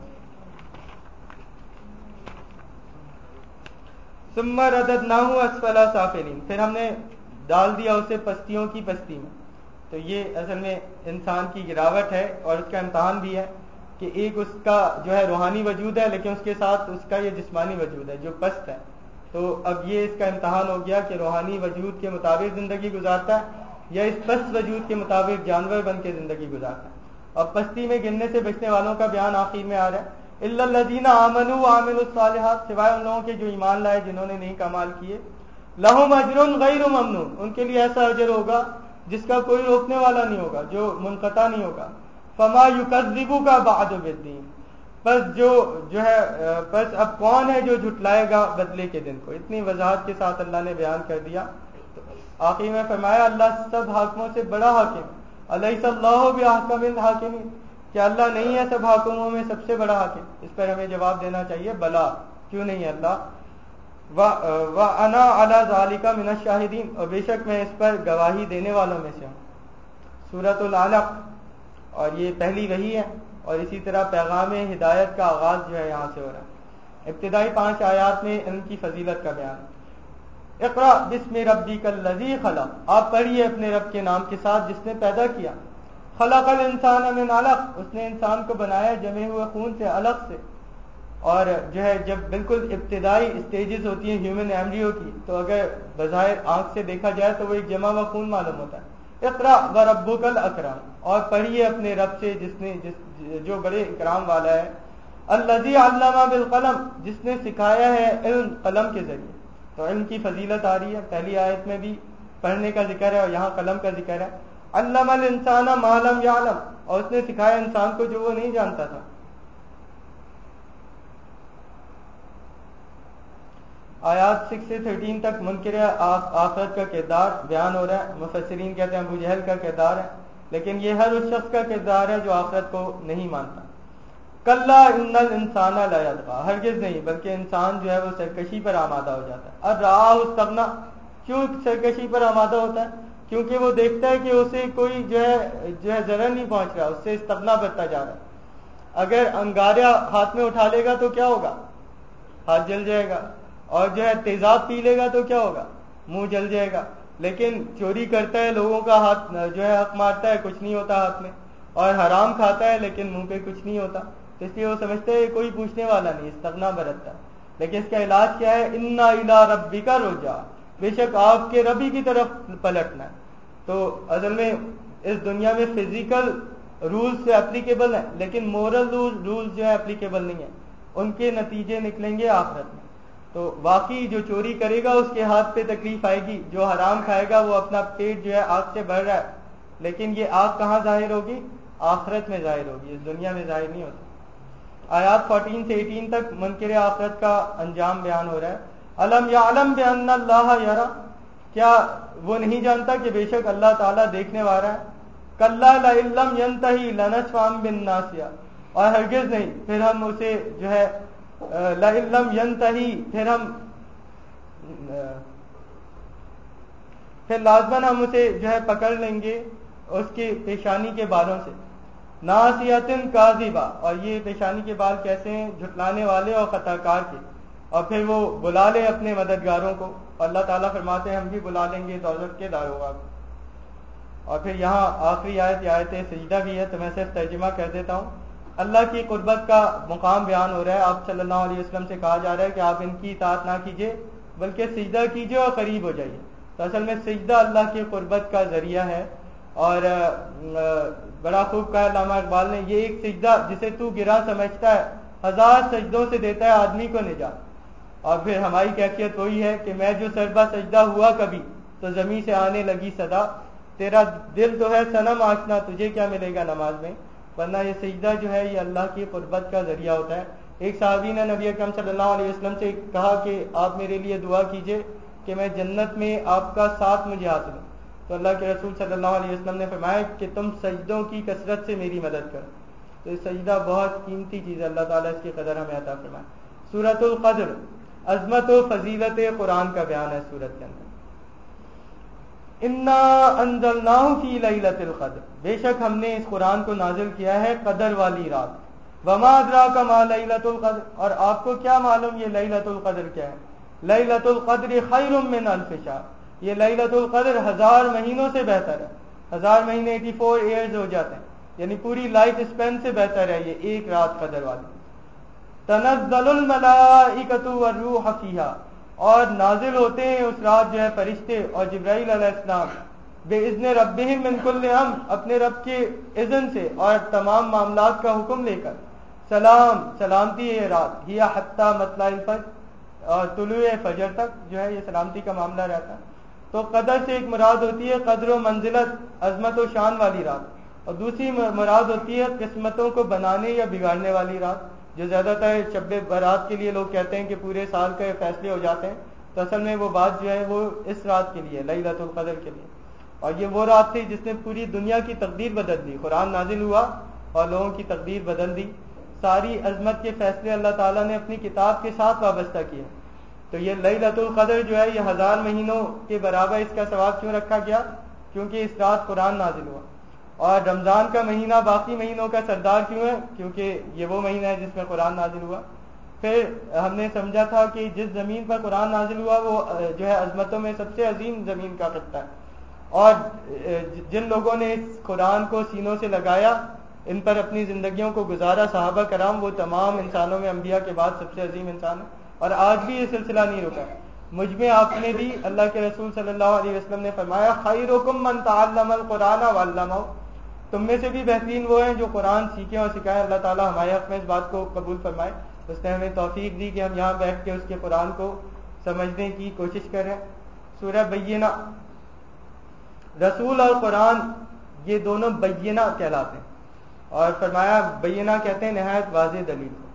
ثم رددناہ اسفل سافلین، پھر ہم نے ڈال دیا اسے پستیوں کی پستی میں. تو یہ اصل میں انسان کی گراوٹ ہے، اور اس کا امتحان بھی ہے کہ ایک اس کا جو ہے روحانی وجود ہے، لیکن اس کے ساتھ اس کا یہ جسمانی وجود ہے جو پست ہے. تو اب یہ اس کا امتحان ہو گیا کہ روحانی وجود کے مطابق زندگی گزارتا ہے یا اس پست وجود کے مطابق جانور بن کے زندگی گزارتا ہے. اور پستی میں گرنے سے بچنے والوں کا بیان آخر میں آ رہا ہے. الا الذین آمنوا وعملوا الصالحات، سوائے ان لوگوں کے جو ایمان لائے جنہوں نے نیک اعمال کیے. لہم اجر غیر ممنون، ان کے لیے ایسا اجر ہوگا جس کا کوئی روکنے والا نہیں ہوگا، جو منقطع نہیں ہوگا. فما یکذبک بعد بالدین، بس اب کون ہے جو جھٹلائے گا بدلے کے دن کو. اتنی وضاحت کے ساتھ اللہ نے بیان کر دیا. آخر میں فرمایا اللہ سب حاکموں سے بڑا حاکم. الیس اللہ باحکم الحاکمین، کہ اللہ نہیں ہے سب حاکموں میں سب سے بڑا حاکم؟ اس پر ہمیں جواب دینا چاہیے بلا، کیوں نہیں ہے اللہ. وَأَنَا عَلَى ذَلِكَ مِنَ الشَّاهِدِينَ، اور بے شک میں اس پر گواہی دینے والوں میں سے ہوں. سورۃ العلق، اور یہ پہلی وحی ہے، اور اسی طرح پیغام ہدایت کا آغاز جو ہے یہاں سے ہو رہا ہے. ابتدائی 5 آیات میں ان کی فضیلت کا بیان. اقرأ بسم ربک الذی خلق، آپ پڑھیے اپنے رب کے نام کے ساتھ جس نے پیدا کیا. خلق الانسان من علق، اس نے انسان کو بنایا جمے ہوئے خون سے، علق سے. اور جو ہے جب بالکل ابتدائی اسٹیجز ہوتی ہیں ہیومن ایمبریو کی، تو اگر بظاہر آنکھ سے دیکھا جائے تو وہ ایک جمع ہوا خون معلوم ہوتا ہے. اقرأ وربک الاکرم، اور پڑھیے اپنے رب سے جو بڑے اکرام والا ہے. الذی علم بالقلم، جس نے سکھایا ہے علم قلم کے ذریعے. تو علم کی فضیلت آ رہی ہے، پہلی آیت میں بھی پڑھنے کا ذکر ہے اور یہاں قلم کا ذکر ہے. علم الانسان ما لم یعلم، اور اس نے سکھایا انسان کو جو وہ نہیں جانتا تھا. آیات 6 سے 13 تک منکر آخرت کا کردار بیان ہو رہا ہے. مفسرین کہتے ہیں ابو جہل کا کردار ہے، لیکن یہ ہر اس شخص کا کردار ہے جو آخرت کو نہیں مانتا. کلا ان الانسان لا یطغی، ہرگز نہیں، بلکہ انسان جو ہے وہ سرکشی پر آمادہ ہو جاتا ہے. ارآہ استغنی، کیوں سرکشی پر آمادہ ہوتا ہے؟ کیونکہ وہ دیکھتا ہے کہ اسے کوئی جو ہے ضرر نہیں پہنچ رہا، اس سے استغنا بڑھتا جا رہا ہے. اگر انگارہ ہاتھ میں اٹھا لے گا تو کیا ہوگا؟ ہاتھ جل جائے گا. اور جو ہے تیزاب پی لے گا تو کیا ہوگا؟ منہ جل جائے گا. لیکن چوری کرتا ہے، لوگوں کا ہاتھ جو ہے حق مارتا ہے، کچھ نہیں ہوتا ہاتھ میں. اور حرام کھاتا ہے لیکن منہ پہ کچھ نہیں ہوتا. تو اس لیے وہ سمجھتے ہیں کوئی پوچھنے والا نہیں، استغنا برتتا ہے. لیکن اس کا علاج کیا ہے؟ انا الی ربک رجع، بے شک آپ کے ربی کی طرف پلٹنا ہے. تو اصل میں اس دنیا میں فزیکل رولز سے اپلیکیبل ہیں، لیکن مورل رولز جو ہے اپلیکیبل نہیں ہیں. ان کے نتیجے نکلیں گے آخرت میں. تو واقعی جو چوری کرے گا اس کے ہاتھ پہ تکلیف آئے گی، جو حرام کھائے گا وہ اپنا پیٹ جو ہے آگ سے بھر رہا ہے، لیکن یہ آگ کہاں ظاہر ہوگی؟ آخرت میں ظاہر ہوگی، اس دنیا میں ظاہر نہیں ہوتی. آیات 14 سے 18 تک منکر آخرت کا انجام بیان ہو رہا ہے. الم یعلم بان اللہ یری، کیا وہ نہیں جانتا کہ بے شک اللہ تعالیٰ دیکھنے والا ہے. کلا لئن لم ینتہی لنسفعا بالناصیہ، اور ہرگز نہیں، پھر ہم اسے جو ہے لئن لم ینتہی، پھر لازماً ہم اسے جو ہے پکڑ لیں گے اس کے پیشانی کے بالوں سے. ناصیۃ کاذبہ، اور یہ پیشانی کے بال کیسے ہیں؟ جھٹلانے والے اور خطا کار کے. اور پھر وہ بلا لے اپنے مددگاروں کو، اللہ تعالیٰ فرماتے ہیں ہم بھی بلا لیں گے دوزخ کے داروغہ کو. اور پھر یہاں آخری آیت سجدہ بھی ہے، تو میں صرف ترجمہ کر دیتا ہوں. اللہ کی قربت کا مقام بیان ہو رہا ہے. آپ صلی اللہ علیہ وسلم سے کہا جا رہا ہے کہ آپ ان کی اطاعت نہ کیجیے بلکہ سجدہ کیجیے اور قریب ہو جائیے. تو اصل میں سجدہ اللہ کی قربت کا ذریعہ ہے. اور بڑا خوب کہا علامہ اقبال نے، یہ ایک سجدہ جسے تو گرا سمجھتا ہے 1000 سجدوں سے دیتا ہے آدمی کو نجات. اور پھر ہماری کیفیت وہی ہے کہ میں جو سربا سجدہ ہوا کبھی تو زمین سے آنے لگی صدا، تیرا دل تو ہے صنم آشنا، تجھے کیا ملے گا نماز میں. ورنہ یہ سجدہ جو ہے یہ اللہ کی قربت کا ذریعہ ہوتا ہے. ایک صحابی نے نبی اکرم صلی اللہ علیہ وسلم سے کہا کہ آپ میرے لیے دعا کیجئے کہ میں جنت میں آپ کا ساتھ مجھے حاصل ہو. تو اللہ کے رسول صلی اللہ علیہ وسلم نے فرمایا کہ تم سجدوں کی کثرت سے میری مدد کرو. تو یہ سجدہ بہت قیمتی چیز ہے، اللہ تعالیٰ اس کی قدر ہمیں عطا فرمائے. سورۃ القدر، عظمت و فضیلت قرآن کا بیان ہے سورت کے اندر. انا انزلناہ فی لیلۃ القدر، بے شک ہم نے اس قرآن کو نازل کیا ہے قدر والی رات. وما ادراک ما لیلۃ القدر، اور آپ کو کیا معلوم یہ لیلۃ القدر کیا ہے. لیلۃ القدر خیر من الف شہر، یہ لیلۃ القدر 1000 مہینوں سے بہتر ہے. 1000 مہینے 84 ایئرز ہو جاتے ہیں، یعنی پوری لائف اسپین سے بہتر ہے یہ ایک رات قدر والی. تنزل الملائکۃ والروح فیہا، اور نازل ہوتے ہیں اس رات جو ہے فرشتے اور جبرائیل علیہ السلام باذن ربہم من کل امر، اپنے رب کے اذن سے اور تمام معاملات کا حکم لے کر. سلام، سلامتی ہے یہ رات، ہی حتی مطلع الفجر، اور طلوع فجر تک جو ہے یہ سلامتی کا معاملہ رہتا ہے. تو قدر سے ایک مراد ہوتی ہے قدر و منزلت، عظمت و شان والی رات، اور دوسری مراد ہوتی ہے قسمتوں کو بنانے یا بگاڑنے والی رات. جو زیادہ تر شب برات کے لیے لوگ کہتے ہیں کہ پورے سال کے فیصلے ہو جاتے ہیں، تو اصل میں وہ بات جو ہے وہ اس رات کے لیے، لیلۃ القدر کے لیے. اور یہ وہ رات تھی جس نے پوری دنیا کی تقدیر بدل دی. قرآن نازل ہوا اور لوگوں کی تقدیر بدل دی. ساری عظمت کے فیصلے اللہ تعالیٰ نے اپنی کتاب کے ساتھ وابستہ کیے. تو یہ لیلۃ القدر جو ہے یہ 1000 مہینوں کے برابر اس کا ثواب کیوں رکھا گیا؟ کیونکہ اس رات قرآن نازل ہوا. اور رمضان کا مہینہ باقی مہینوں کا سردار کیوں ہے؟ کیونکہ یہ وہ مہینہ ہے جس میں قرآن نازل ہوا. پھر ہم نے سمجھا تھا کہ جس زمین پر قرآن نازل ہوا وہ جو ہے عظمتوں میں سب سے عظیم زمین کا خطہ ہے. اور جن لوگوں نے اس قرآن کو سینوں سے لگایا، ان پر اپنی زندگیوں کو گزارا، صحابہ کرام، وہ تمام انسانوں میں انبیاء کے بعد سب سے عظیم انسان ہے. اور آج بھی یہ سلسلہ نہیں رکا. مجھ میں آپ نے بھی اللہ کے رسول صلی اللہ علیہ وسلم نے فرمایا خیرکم من تعلم القرآن وعلمہ، تم میں سے بھی بہترین وہ ہیں جو قرآن سیکھیں اور سکھائیں. اللہ تعالیٰ ہمارے حق میں اس بات کو قبول فرمائے. اس نے ہمیں توفیق دی کہ ہم یہاں بیٹھ کے اس کے قرآن کو سمجھنے کی کوشش کریں. سورہ بینہ، رسول اور قرآن یہ دونوں بینہ کہلاتے ہیں. اور فرمایا بینہ کہتے ہیں نہایت واضح دلیل کو.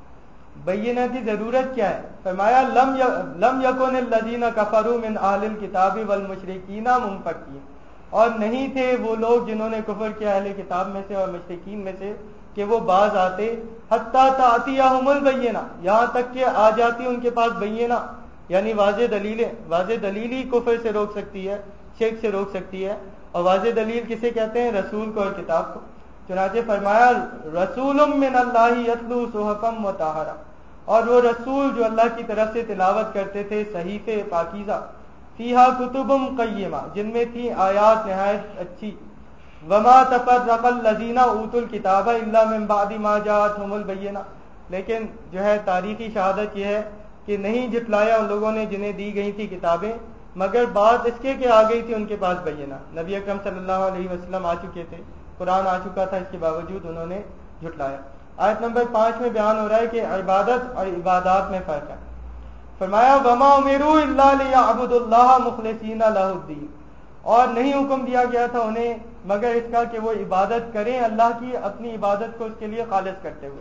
بینہ کی ضرورت کیا ہے؟ فرمایا لم یکن الذین کفروا من اہل الکتاب والمشرکین منفکین، اور نہیں تھے وہ لوگ جنہوں نے کفر کیا اہل کتاب میں سے اور مشرکین میں سے کہ وہ باز آتے حتی تأتیہم البینہ، یہاں تک کہ آ جاتی ان کے پاس بینہ، یعنی واضح دلیلیں. واضح دلیل ہی کفر سے روک سکتی ہے، شرک سے روک سکتی ہے. اور واضح دلیل کسے کہتے ہیں؟ رسول کو اور کتاب کو. چنانچہ فرمایا رسول من اللہ یتلو صحفا مطہرہ، اور وہ رسول جو اللہ کی طرف سے تلاوت کرتے تھے صحیفے پاکیزہ، فیہا کتب قیمہ، جن میں تھی آیات نہایت اچھی. وما تفرق الذین اوتوا الکتاب الا من بعد ما جاءتهم البینہ، لیکن جو ہے تاریخی شہادت یہ ہے کہ نہیں جھٹلایا ان لوگوں نے جنہیں دی گئی تھی کتابیں مگر بات اس کے کہ آ گئی تھی ان کے پاس بینہ. نبی اکرم صلی اللہ علیہ وسلم آ چکے تھے، قرآن آ چکا تھا، اس کے باوجود انہوں نے جھٹلایا. آیت نمبر 5 میں بیان ہو رہا ہے کہ عبادت اور عبادات میں فرق ہے. فرمایا وما امروا الا لیعبدوا اللہ مخلصین لہ الدین، اور نہیں حکم دیا گیا تھا انہیں مگر اس کا کہ وہ عبادت کریں اللہ کی، اپنی عبادت کو اس کے لیے خالص کرتے ہوئے.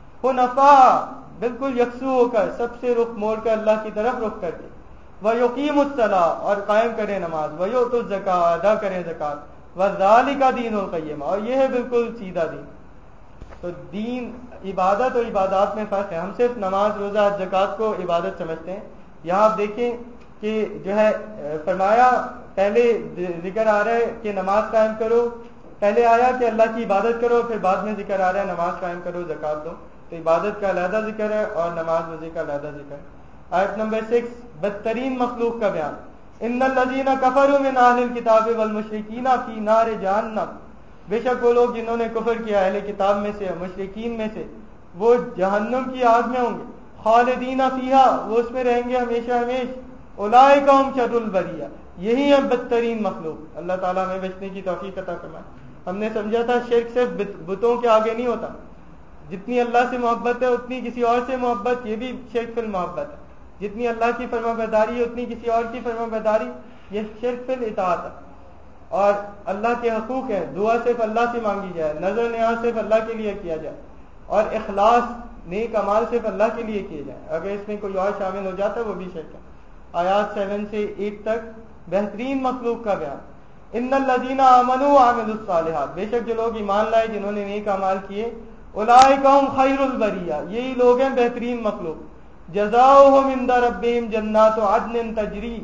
حنفاء، بالکل یکسو ہو کر، سب سے رخ موڑ کر اللہ کی طرف رخ کر کے. وَيُقِيمُ الصَّلَاةَ، اور قائم کریں نماز. وَيُؤْتُوا الزَّكَاةَ، ادا کریں زکات. وَذَلِكَ دِينُ الْقَيِّمَةِ، اور یہ ہے بالکل سیدھا دین. تو دین، عبادت اور عبادات میں فرق ہے. ہم صرف نماز، روزہ، زکات کو عبادت سمجھتے ہیں. یہاں آپ دیکھیں کہ جو ہے فرمایا پہلے ذکر آ رہا ہے کہ نماز قائم کرو، پہلے آیا کہ اللہ کی عبادت کرو، پھر بعد میں ذکر آ رہا ہے نماز قائم کرو، زکات دو. تو عبادت کا علیحدہ ذکر ہے اور نماز روزے کا علیحدہ ذکر ہے. آیت نمبر 6، بدترین مخلوق کا بیان. ان الذین کفروا من اہل الکتاب والمشرکین فی نار جہنم، بے شک وہ لوگ جنہوں نے کفر کیا اہل کتاب میں سے اور مشرکین میں سے، وہ جہنم کی آگ میں ہوں گے. خالدین فیہا، وہ اس میں رہیں گے ہمیشہ ہمیش. اولئک ھم شر البریہ، یہی ہے بدترین مخلوق. اللہ تعالیٰ ہمیں بچنے کی توفیق عطا فرمائے. ہم نے سمجھا تھا شرک صرف بتوں کے آگے نہیں ہوتا. جتنی اللہ سے محبت ہے اتنی کسی اور سے محبت، یہ بھی شرک فی المحبت ہے. جتنی اللہ کی فرما برداری ہے اتنی کسی اور کی فرما برداری، یہ شرک فی الاطاعت ہے۔ اور اللہ کے حقوق ہیں، دعا صرف اللہ سے مانگی جائے، نظر نیاز صرف اللہ کے لیے کیا جائے، اور اخلاص نیک اعمال صرف اللہ کے لیے کیے جائیں۔ اگر اس میں کوئی اور شامل ہو جاتا ہے وہ بھی شرک ہے۔ آیات 7 سے 8 تک بہترین مخلوق کا بیان۔ ان الذین آمنوا وعملوا الصالحات، بے شک جو لوگ ایمان لائے جنہوں نے نیک اعمال کیے، اولئک هم خیر البریہ، یہی لوگ ہیں بہترین مخلوق۔ جزاؤہم عند ربہم جنات عدن تجری،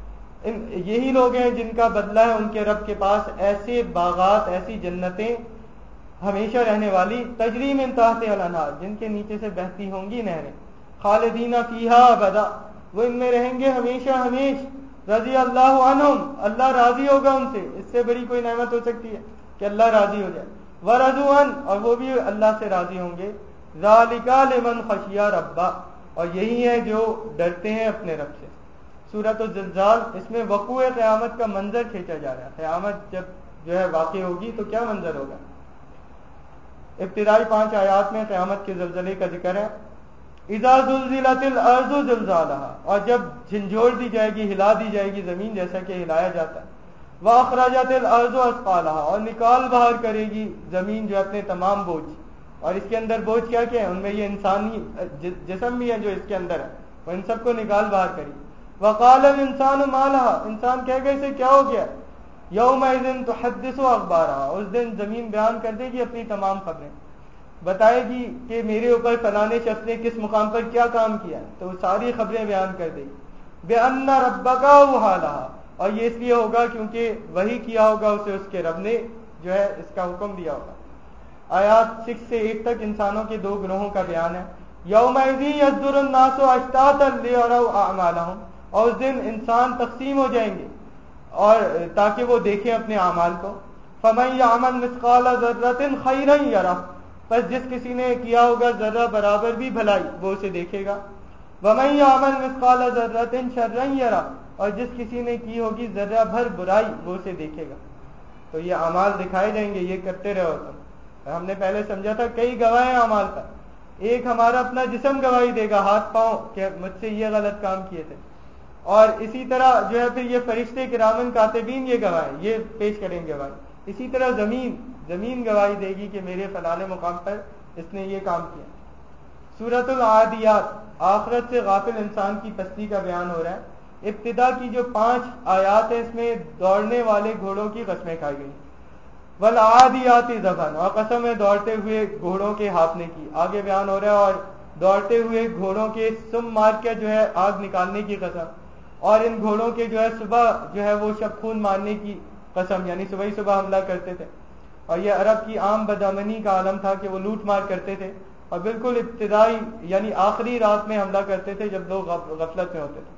یہی لوگ ہیں جن کا بدلہ ہے ان کے رب کے پاس ایسے باغات، ایسی جنتیں ہمیشہ رہنے والی، تجری من تحتها الانہار، جن کے نیچے سے بہتی ہوں گی نہریں، خالدین فیہا ابدا، وہ ان میں رہیں گے ہمیشہ ہمیش، رضی اللہ عنہم، اللہ راضی ہوگا ان سے۔ اس سے بڑی کوئی نعمت ہو سکتی ہے کہ اللہ راضی ہو جائے؟ ورضوا عنہ، اور وہ بھی اللہ سے راضی ہوں گے۔ ذالک لمن خشی ربہ، اور یہی ہے جو ڈرتے ہیں اپنے رب سے۔ سورۃ الزلزال، اس میں وقوع قیامت کا منظر کھینچا جا رہا ہے۔ قیامت جب جو ہے واقع ہوگی تو کیا منظر ہوگا؟ ابتدائی 5 آیات میں قیامت کے زلزلے کا ذکر ہے۔ اذا زلزلت الارض زلزالها، اور جب جھنجھوڑ دی جائے گی، ہلا دی جائے گی زمین جیسا کہ ہلایا جاتا ہے۔ واخرجت الارض اثقالها، اور نکال باہر کرے گی زمین جو اپنے تمام بوجھ، اور اس کے اندر بوجھ کیا کیا ہے؟ ان میں یہ انسانی جسم بھی ہے جو اس کے اندر ہے، وہ ان سب کو نکال باہر کرے گی۔ وقال الانسان ما لها، انسان کہے گا اسے کیا ہو گیا؟ یومئذ تحدث اخبارها، اس دن زمین بیان کر دے گی اپنی تمام خبریں، بتائے گی کہ میرے اوپر فلانے شخص نے کس مقام پر کیا کام کیا، تو وہ ساری خبریں بیان کر دے گی۔ بِأَنَّ رَبَّكَ أَوْحَىٰ، اور یہ اس لیے ہوگا کیونکہ وہی کیا ہوگا اسے اس کے رب نے جو ہے اس کا حکم دیا ہوگا۔ آیات 6 سے 8 تک انسانوں کے 2 گروہوں کا بیان ہے۔ یومئذ یصدر الناس اشتاتا لیروا اعمالهم، اور اس دن انسان تقسیم ہو جائیں گے اور تاکہ وہ دیکھیں اپنے اعمال کو۔ فمن یعمل مثقال ذرۃ خیرا یرہ، پس جس کسی نے کیا ہوگا ذرہ برابر بھی بھلائی وہ اسے دیکھے گا۔ ومن یعمل مثقال ذرۃ شرا یرہ، اور جس کسی نے کی ہوگی ذرہ بھر برائی وہ اسے دیکھے گا۔ تو یہ اعمال دکھائے جائیں گے، یہ کرتے رہو تم۔ ہم نے پہلے سمجھا تھا کئی گواہ ہیں اعمال پر، ایک ہمارا اپنا جسم گواہی دے گا، ہاتھ پاؤں کہ مجھ سے یہ غلط کام کیے تھے، اور اسی طرح جو ہے پھر یہ فرشتے کرامن کاتبین یہ گواہ یہ پیش کریں گے گواہی۔ اسی طرح زمین گواہی دے گی کہ میرے فلانے مقام پر اس نے یہ کام کیا۔ سورۃ العادیات، آخرت سے غافل انسان کی پستی کا بیان ہو رہا ہے۔ ابتدا کی جو 5 آیات ہیں اس میں دوڑنے والے گھوڑوں کی قسمیں کھائی گئی۔ والعادیات ضبحا، اور قسم ہے دوڑتے ہوئے گھوڑوں کے ہانپنے کی، آگے بیان ہو رہا ہے، اور دوڑتے ہوئے گھوڑوں کے سم مار کے جو ہے آگ نکالنے کی قسم، اور ان گھوڑوں کے جو ہے صبح جو ہے وہ شب خون مارنے کی قسم، یعنی صبح ہی صبح حملہ کرتے تھے، اور یہ عرب کی عام بدامنی کا عالم تھا کہ وہ لوٹ مار کرتے تھے، اور بالکل ابتدائی یعنی آخری رات میں حملہ کرتے تھے جب لوگ غفلت میں ہوتے تھے۔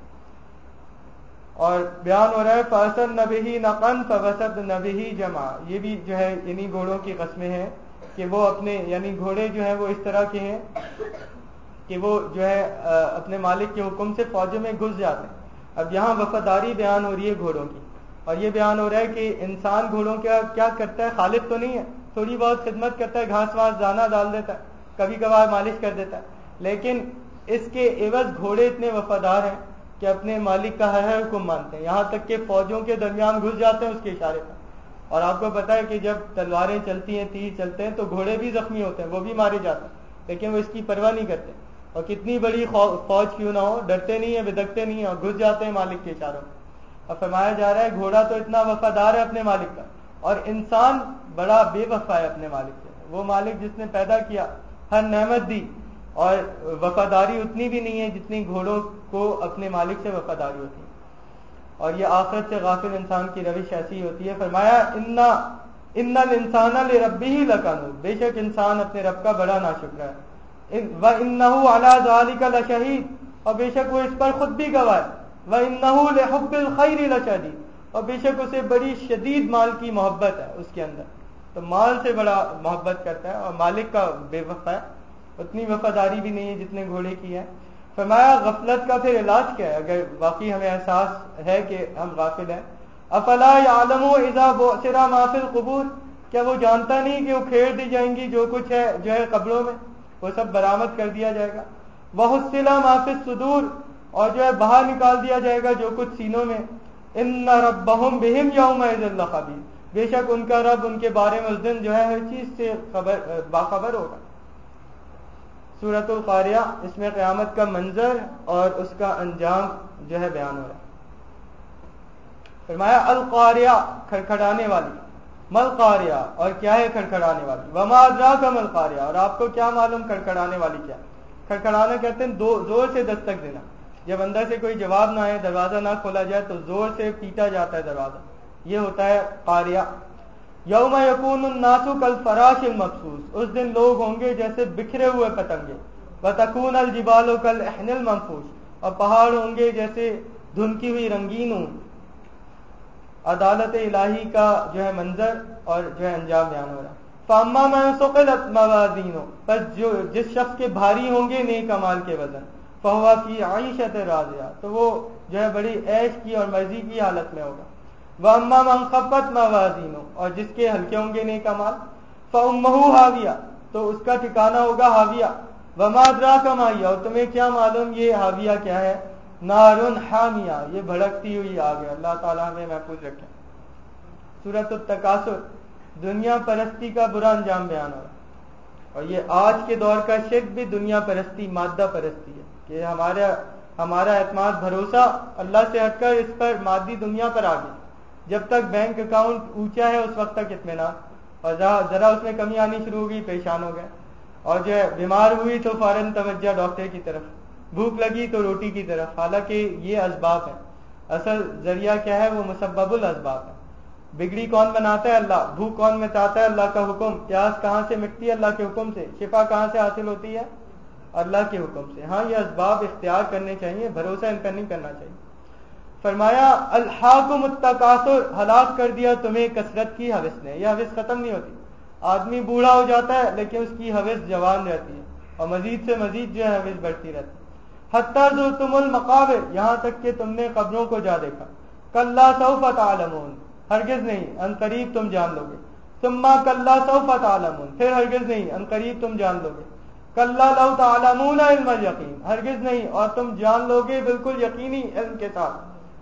اور بیان ہو رہا ہے فَأَسَرْنَ بِهِ نَقْعًا فَوَسَطْنَ بِهِ جَمْعًا، یہ بھی جو ہے انہی گھوڑوں کی قسمیں ہیں کہ وہ اپنے یعنی گھوڑے جو ہیں وہ اس طرح کے ہیں کہ وہ جو ہے اپنے مالک کے حکم سے فوجوں میں گھس جاتے ہیں۔ اب یہاں وفاداری بیان ہو رہی ہے گھوڑوں کی، اور یہ بیان ہو رہا ہے کہ انسان گھوڑوں کا کیا کرتا ہے، خالق تو نہیں ہے، تھوڑی بہت خدمت کرتا ہے، گھاس واس دانا ڈال دیتا ہے، کبھی کبھار مالش کر دیتا ہے، لیکن اس کے عوض گھوڑے اتنے وفادار ہیں کہ اپنے مالک کا ہر حکم مانتے ہیں، یہاں تک کہ فوجوں کے درمیان گھس جاتے ہیں اس کے اشارے پر۔ اور آپ کو پتا ہے کہ جب تلواریں چلتی ہیں، تیر چلتے ہیں تو گھوڑے بھی زخمی ہوتے ہیں، وہ بھی مارے جاتے ہیں، لیکن وہ اس کی پرواہ نہیں کرتے، اور کتنی بڑی فوج کیوں نہ ہو ڈرتے نہیں ہیں، بدکتے نہیں ہیں، اور گھس جاتے ہیں مالک کے اشاروں پر۔ اور فرمایا جا رہا ہے گھوڑا تو اتنا وفادار ہے اپنے مالک کا، اور انسان بڑا بے وفا ہے اپنے مالک سے۔ وہ مالک جس نے پیدا کیا، ہر نعمت دی، اور وفاداری اتنی بھی نہیں ہے جتنی گھوڑوں کو اپنے مالک سے وفاداری ہوتی ہے۔ اور یہ آخرت سے غافل انسان کی روش ایسی ہوتی ہے۔ فرمایا ان الانسان لربہ لکنود، بے شک انسان اپنے رب کا بڑا ناشکر ہے۔ وَإِنَّهُ عَلَى ذَلِكَ لَشَهِيدٌ، اور بے شک وہ اس پر خود بھی گواہ ہے۔ وَإِنَّهُ لِحُبِّ الْخَيْرِ لَشَدِيدٌ، اور بے شک اسے بڑی شدید مال کی محبت ہے اس کے اندر، تو مال سے بڑا محبت کرتا ہے، اور مالک کا بے وفا ہے، اتنی وفاداری بھی نہیں ہے جتنے گھوڑے کی ہے۔ فرمایا غفلت کا پھر علاج کیا ہے اگر واقعی ہمیں احساس ہے کہ ہم غافل ہیں۔ افلا یعلم اذا بعثر ما فی القبور، کیا وہ جانتا نہیں کہ وہ کھیڑ دی جائیں گی جو کچھ ہے جو ہے قبروں میں، وہ سب برآمد کر دیا جائے گا۔ وحصل ما فی الصدور، اور جو ہے باہر نکال دیا جائے گا جو کچھ سینوں میں. ان ربہم بہم یومئذ لخبیر، بے شک ان کا رب ان کے بارے میں اس دن جو ہے ہر چیز سے باخبر ہوگا. سورۃ القاریہ، اس میں قیامت کا منظر اور اس کا انجام جو ہے بیان ہو رہا ہے. فرمایا القاریہ، کھڑکھڑانے والی. مل قاریہ، اور کیا ہے کھڑکھڑانے والی. وما ادراک مل قاریہ، اور آپ کو کیا معلوم کھڑکھڑانے والی کیا. کھڑکھڑانا کہتے ہیں زور سے دستک دینا. جب اندر سے کوئی جواب نہ آئے، دروازہ نہ کھولا جائے تو زور سے پیٹا جاتا ہے دروازہ، یہ ہوتا ہے قاریہ. یوم یکون الناس کالفراش المبثوث، اس دن لوگ ہوں گے جیسے بکھرے ہوئے پتنگے. وتکون الجبال کالعہن المنفوش، اور پہاڑ ہوں گے جیسے دھنکی ہوئی رنگین اون. عدالت الہی کا جو ہے منظر اور جو ہے انجام بیان ہو رہا ہے. فاما من ثقلت موازینہ، پس جس شخص کے بھاری ہوں گے نیک اعمال کے وزن، فہو فی عیشۃ راضیہ، تو وہ جو ہے بڑی عیش کی اور مرضی کی حالت میں ہوگا. واما من خفت موازینہ، اور جس کے ہلکے ہوں گے نیک اعمال، فامہ ہاویہ، تو اس کا ٹھکانہ ہوگا ہاویہ. وما ادراک ما ہی، اور تمہیں کیا معلوم یہ ہاویہ کیا ہے. نارن حامیہ، یہ بھڑکتی ہوئی آگ ہے. اللہ تعالیٰ ہمیں محفوظ رکھے. سورۃ التکاثر، دنیا پرستی کا برا انجام بیان ہو رہا ہے. اور یہ آج کے دور کا شرک بھی دنیا پرستی، مادہ پرستی ہے، کہ ہمارا اعتماد بھروسہ اللہ سے ہٹ کر اس پر مادی دنیا پر آ گیا. جب تک بینک اکاؤنٹ اونچا ہے اس وقت تک اطمینان، اور ذرا اس میں کمی آنی شروع ہوگی پریشان ہو گئے. اور جو ہے بیمار ہوئی تو فوراً توجہ ڈاکٹر کی طرف، بھوک لگی تو روٹی کی طرف. حالانکہ یہ اسباب ہیں، اصل ذریعہ کیا ہے، وہ مسبب الاسباب ہے. بگڑی کون بناتا ہے؟ اللہ. بھوک کون مٹاتا ہے؟ اللہ کا حکم. پیاس کہاں سے مٹتی ہے؟ اللہ کے حکم سے. شفا کہاں سے حاصل ہوتی ہے؟ اللہ کے حکم سے. ہاں یہ اسباب اختیار کرنے چاہیے، بھروسہ ان پر نہیں کرنا چاہیے. فرمایا الہاکم التکاثر، ہلاک کر دیا تمہیں کثرت کی ہوس نے. یہ ہوس ختم نہیں ہوتی. آدمی بوڑھا ہو جاتا ہے لیکن اس کی ہوس جوان رہتی ہے، اور مزید سے مزید جو ہے ہوس بڑھتی رہتی ہے. حتی زرتم المقابر، یہاں تک کہ تم نے قبروں کو جا دیکھا. کلا سوف تعلمون، ہرگز نہیں، ان قریب تم جان لو گے. ثم کلا سوف تعلمون، پھر ہرگز نہیں، ان قریب تم جان لو گے. کلا لو تعلمون علم الیقین، ہرگز نہیں، اور تم جان لو گے بالکل یقینی علم کے ساتھ.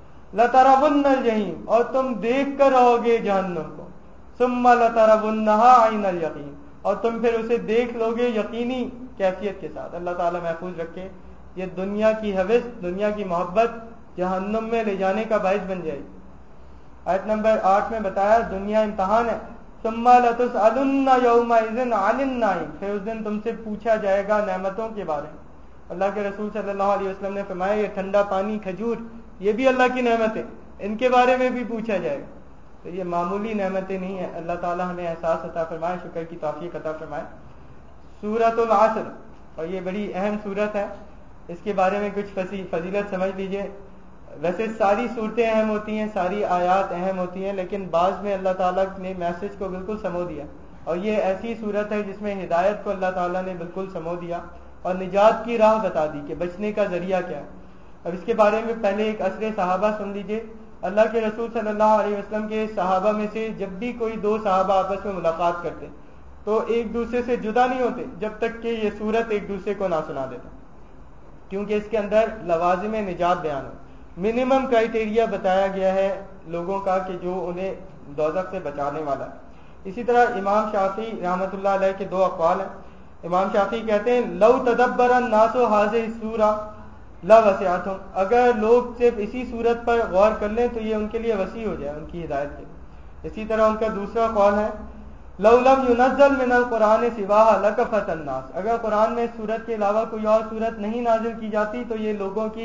لترون الجحیم، اور تم دیکھ کر رہو گے جہنم کو. ثم لترونها عین الیقین، اور تم پھر اسے دیکھ لو گے یقینی کیفیت کے ساتھ. اللہ تعالیٰ محفوظ رکھے. یہ دنیا کی ہوس، دنیا کی محبت جہنم میں لے جانے کا باعث بن جائے. آیت نمبر 8 میں بتایا دنیا امتحان ہے. ثم لتسألن یومئذ عن النعیم، پھر اس دن تم سے پوچھا جائے گا نعمتوں کے بارے میں. اللہ کے رسول صلی اللہ علیہ وسلم نے فرمایا یہ ٹھنڈا پانی، کھجور، یہ بھی اللہ کی نعمتیں، ان کے بارے میں بھی پوچھا جائے گا. تو یہ معمولی نعمتیں نہیں ہیں. اللہ تعالیٰ ہمیں احساس عطا فرمائے، شکر کی توفیق عطا فرمائے. سورۃ العصر، اور یہ بڑی اہم سورت ہے، اس کے بارے میں کچھ فضیلت سمجھ لیجئے. ویسے ساری صورتیں اہم ہوتی ہیں، ساری آیات اہم ہوتی ہیں، لیکن بعض میں اللہ تعالیٰ نے میسج کو بالکل سمو دیا. اور یہ ایسی صورت ہے جس میں ہدایت کو اللہ تعالیٰ نے بالکل سمو دیا اور نجات کی راہ بتا دی کہ بچنے کا ذریعہ کیا ہے. اب اس کے بارے میں پہلے ایک اثر صحابہ سن لیجئے. اللہ کے رسول صلی اللہ علیہ وسلم کے صحابہ میں سے جب بھی کوئی دو صحابہ آپس میں ملاقات کرتے تو ایک دوسرے سے جدا نہیں ہوتے جب تک کہ یہ صورت ایک دوسرے کو نہ سنا دیتا، کیونکہ اس کے اندر لوازم نجات بیان ہو. منیمم کرائٹیریا بتایا گیا ہے لوگوں کا کہ جو انہیں دوزخ سے بچانے والا ہے. اسی طرح امام شافعی رحمۃ اللہ علیہ کے دو اقوال ہیں. امام شافعی کہتے ہیں لو تدبر الناس هذه السورہ لوسعتهم، اگر لوگ صرف اسی صورت پر غور کر لیں تو یہ ان کے لیے وسیع ہو جائے، ان کی ہدایت کے. اسی طرح ان کا دوسرا قول ہے لو لم ينزل من القرآن سواها لکفت الناس، اگر قرآن میں اس صورت کے علاوہ کوئی اور صورت نہیں نازل کی جاتی تو یہ لوگوں کی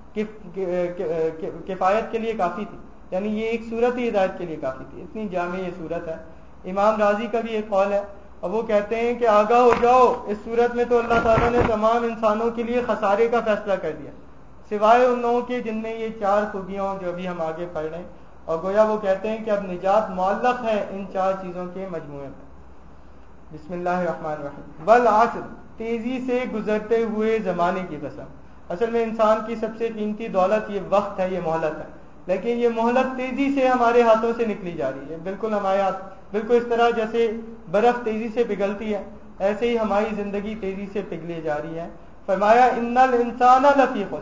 کفایت کے لیے کافی تھی، یعنی یہ ایک صورت ہی ہدایت کے لیے کافی تھی، اتنی جامع یہ صورت ہے. امام راضی کا بھی ایک قول ہے، اور وہ کہتے ہیں کہ آگاہ ہو جاؤ، اس صورت میں تو اللہ تعالیٰ نے تمام انسانوں کے لیے خسارے کا فیصلہ کر دیا سوائے ان لوگوں کے جن میں یہ چار خوبیاں جو ابھی ہم آگے پڑھ رہے ہیں. اور گویا وہ کہتے ہیں کہ اب نجات معلق ہے ان چار چیزوں کے مجموعے پر. بسم اللہ الرحمن الرحیم. والعصر، تیزی سے گزرتے ہوئے زمانے کی قسم. اصل میں انسان کی سب سے قیمتی دولت یہ وقت ہے، یہ مہلت ہے، لیکن یہ مہلت تیزی سے ہمارے ہاتھوں سے نکلی جا رہی ہے. بالکل ہمارے ہاتھ، بالکل اس طرح جیسے برف تیزی سے پگھلتی ہے ایسے ہی ہماری زندگی تیزی سے پگھلے جا رہی ہے. فرمایا ان الانسان لفی خسر،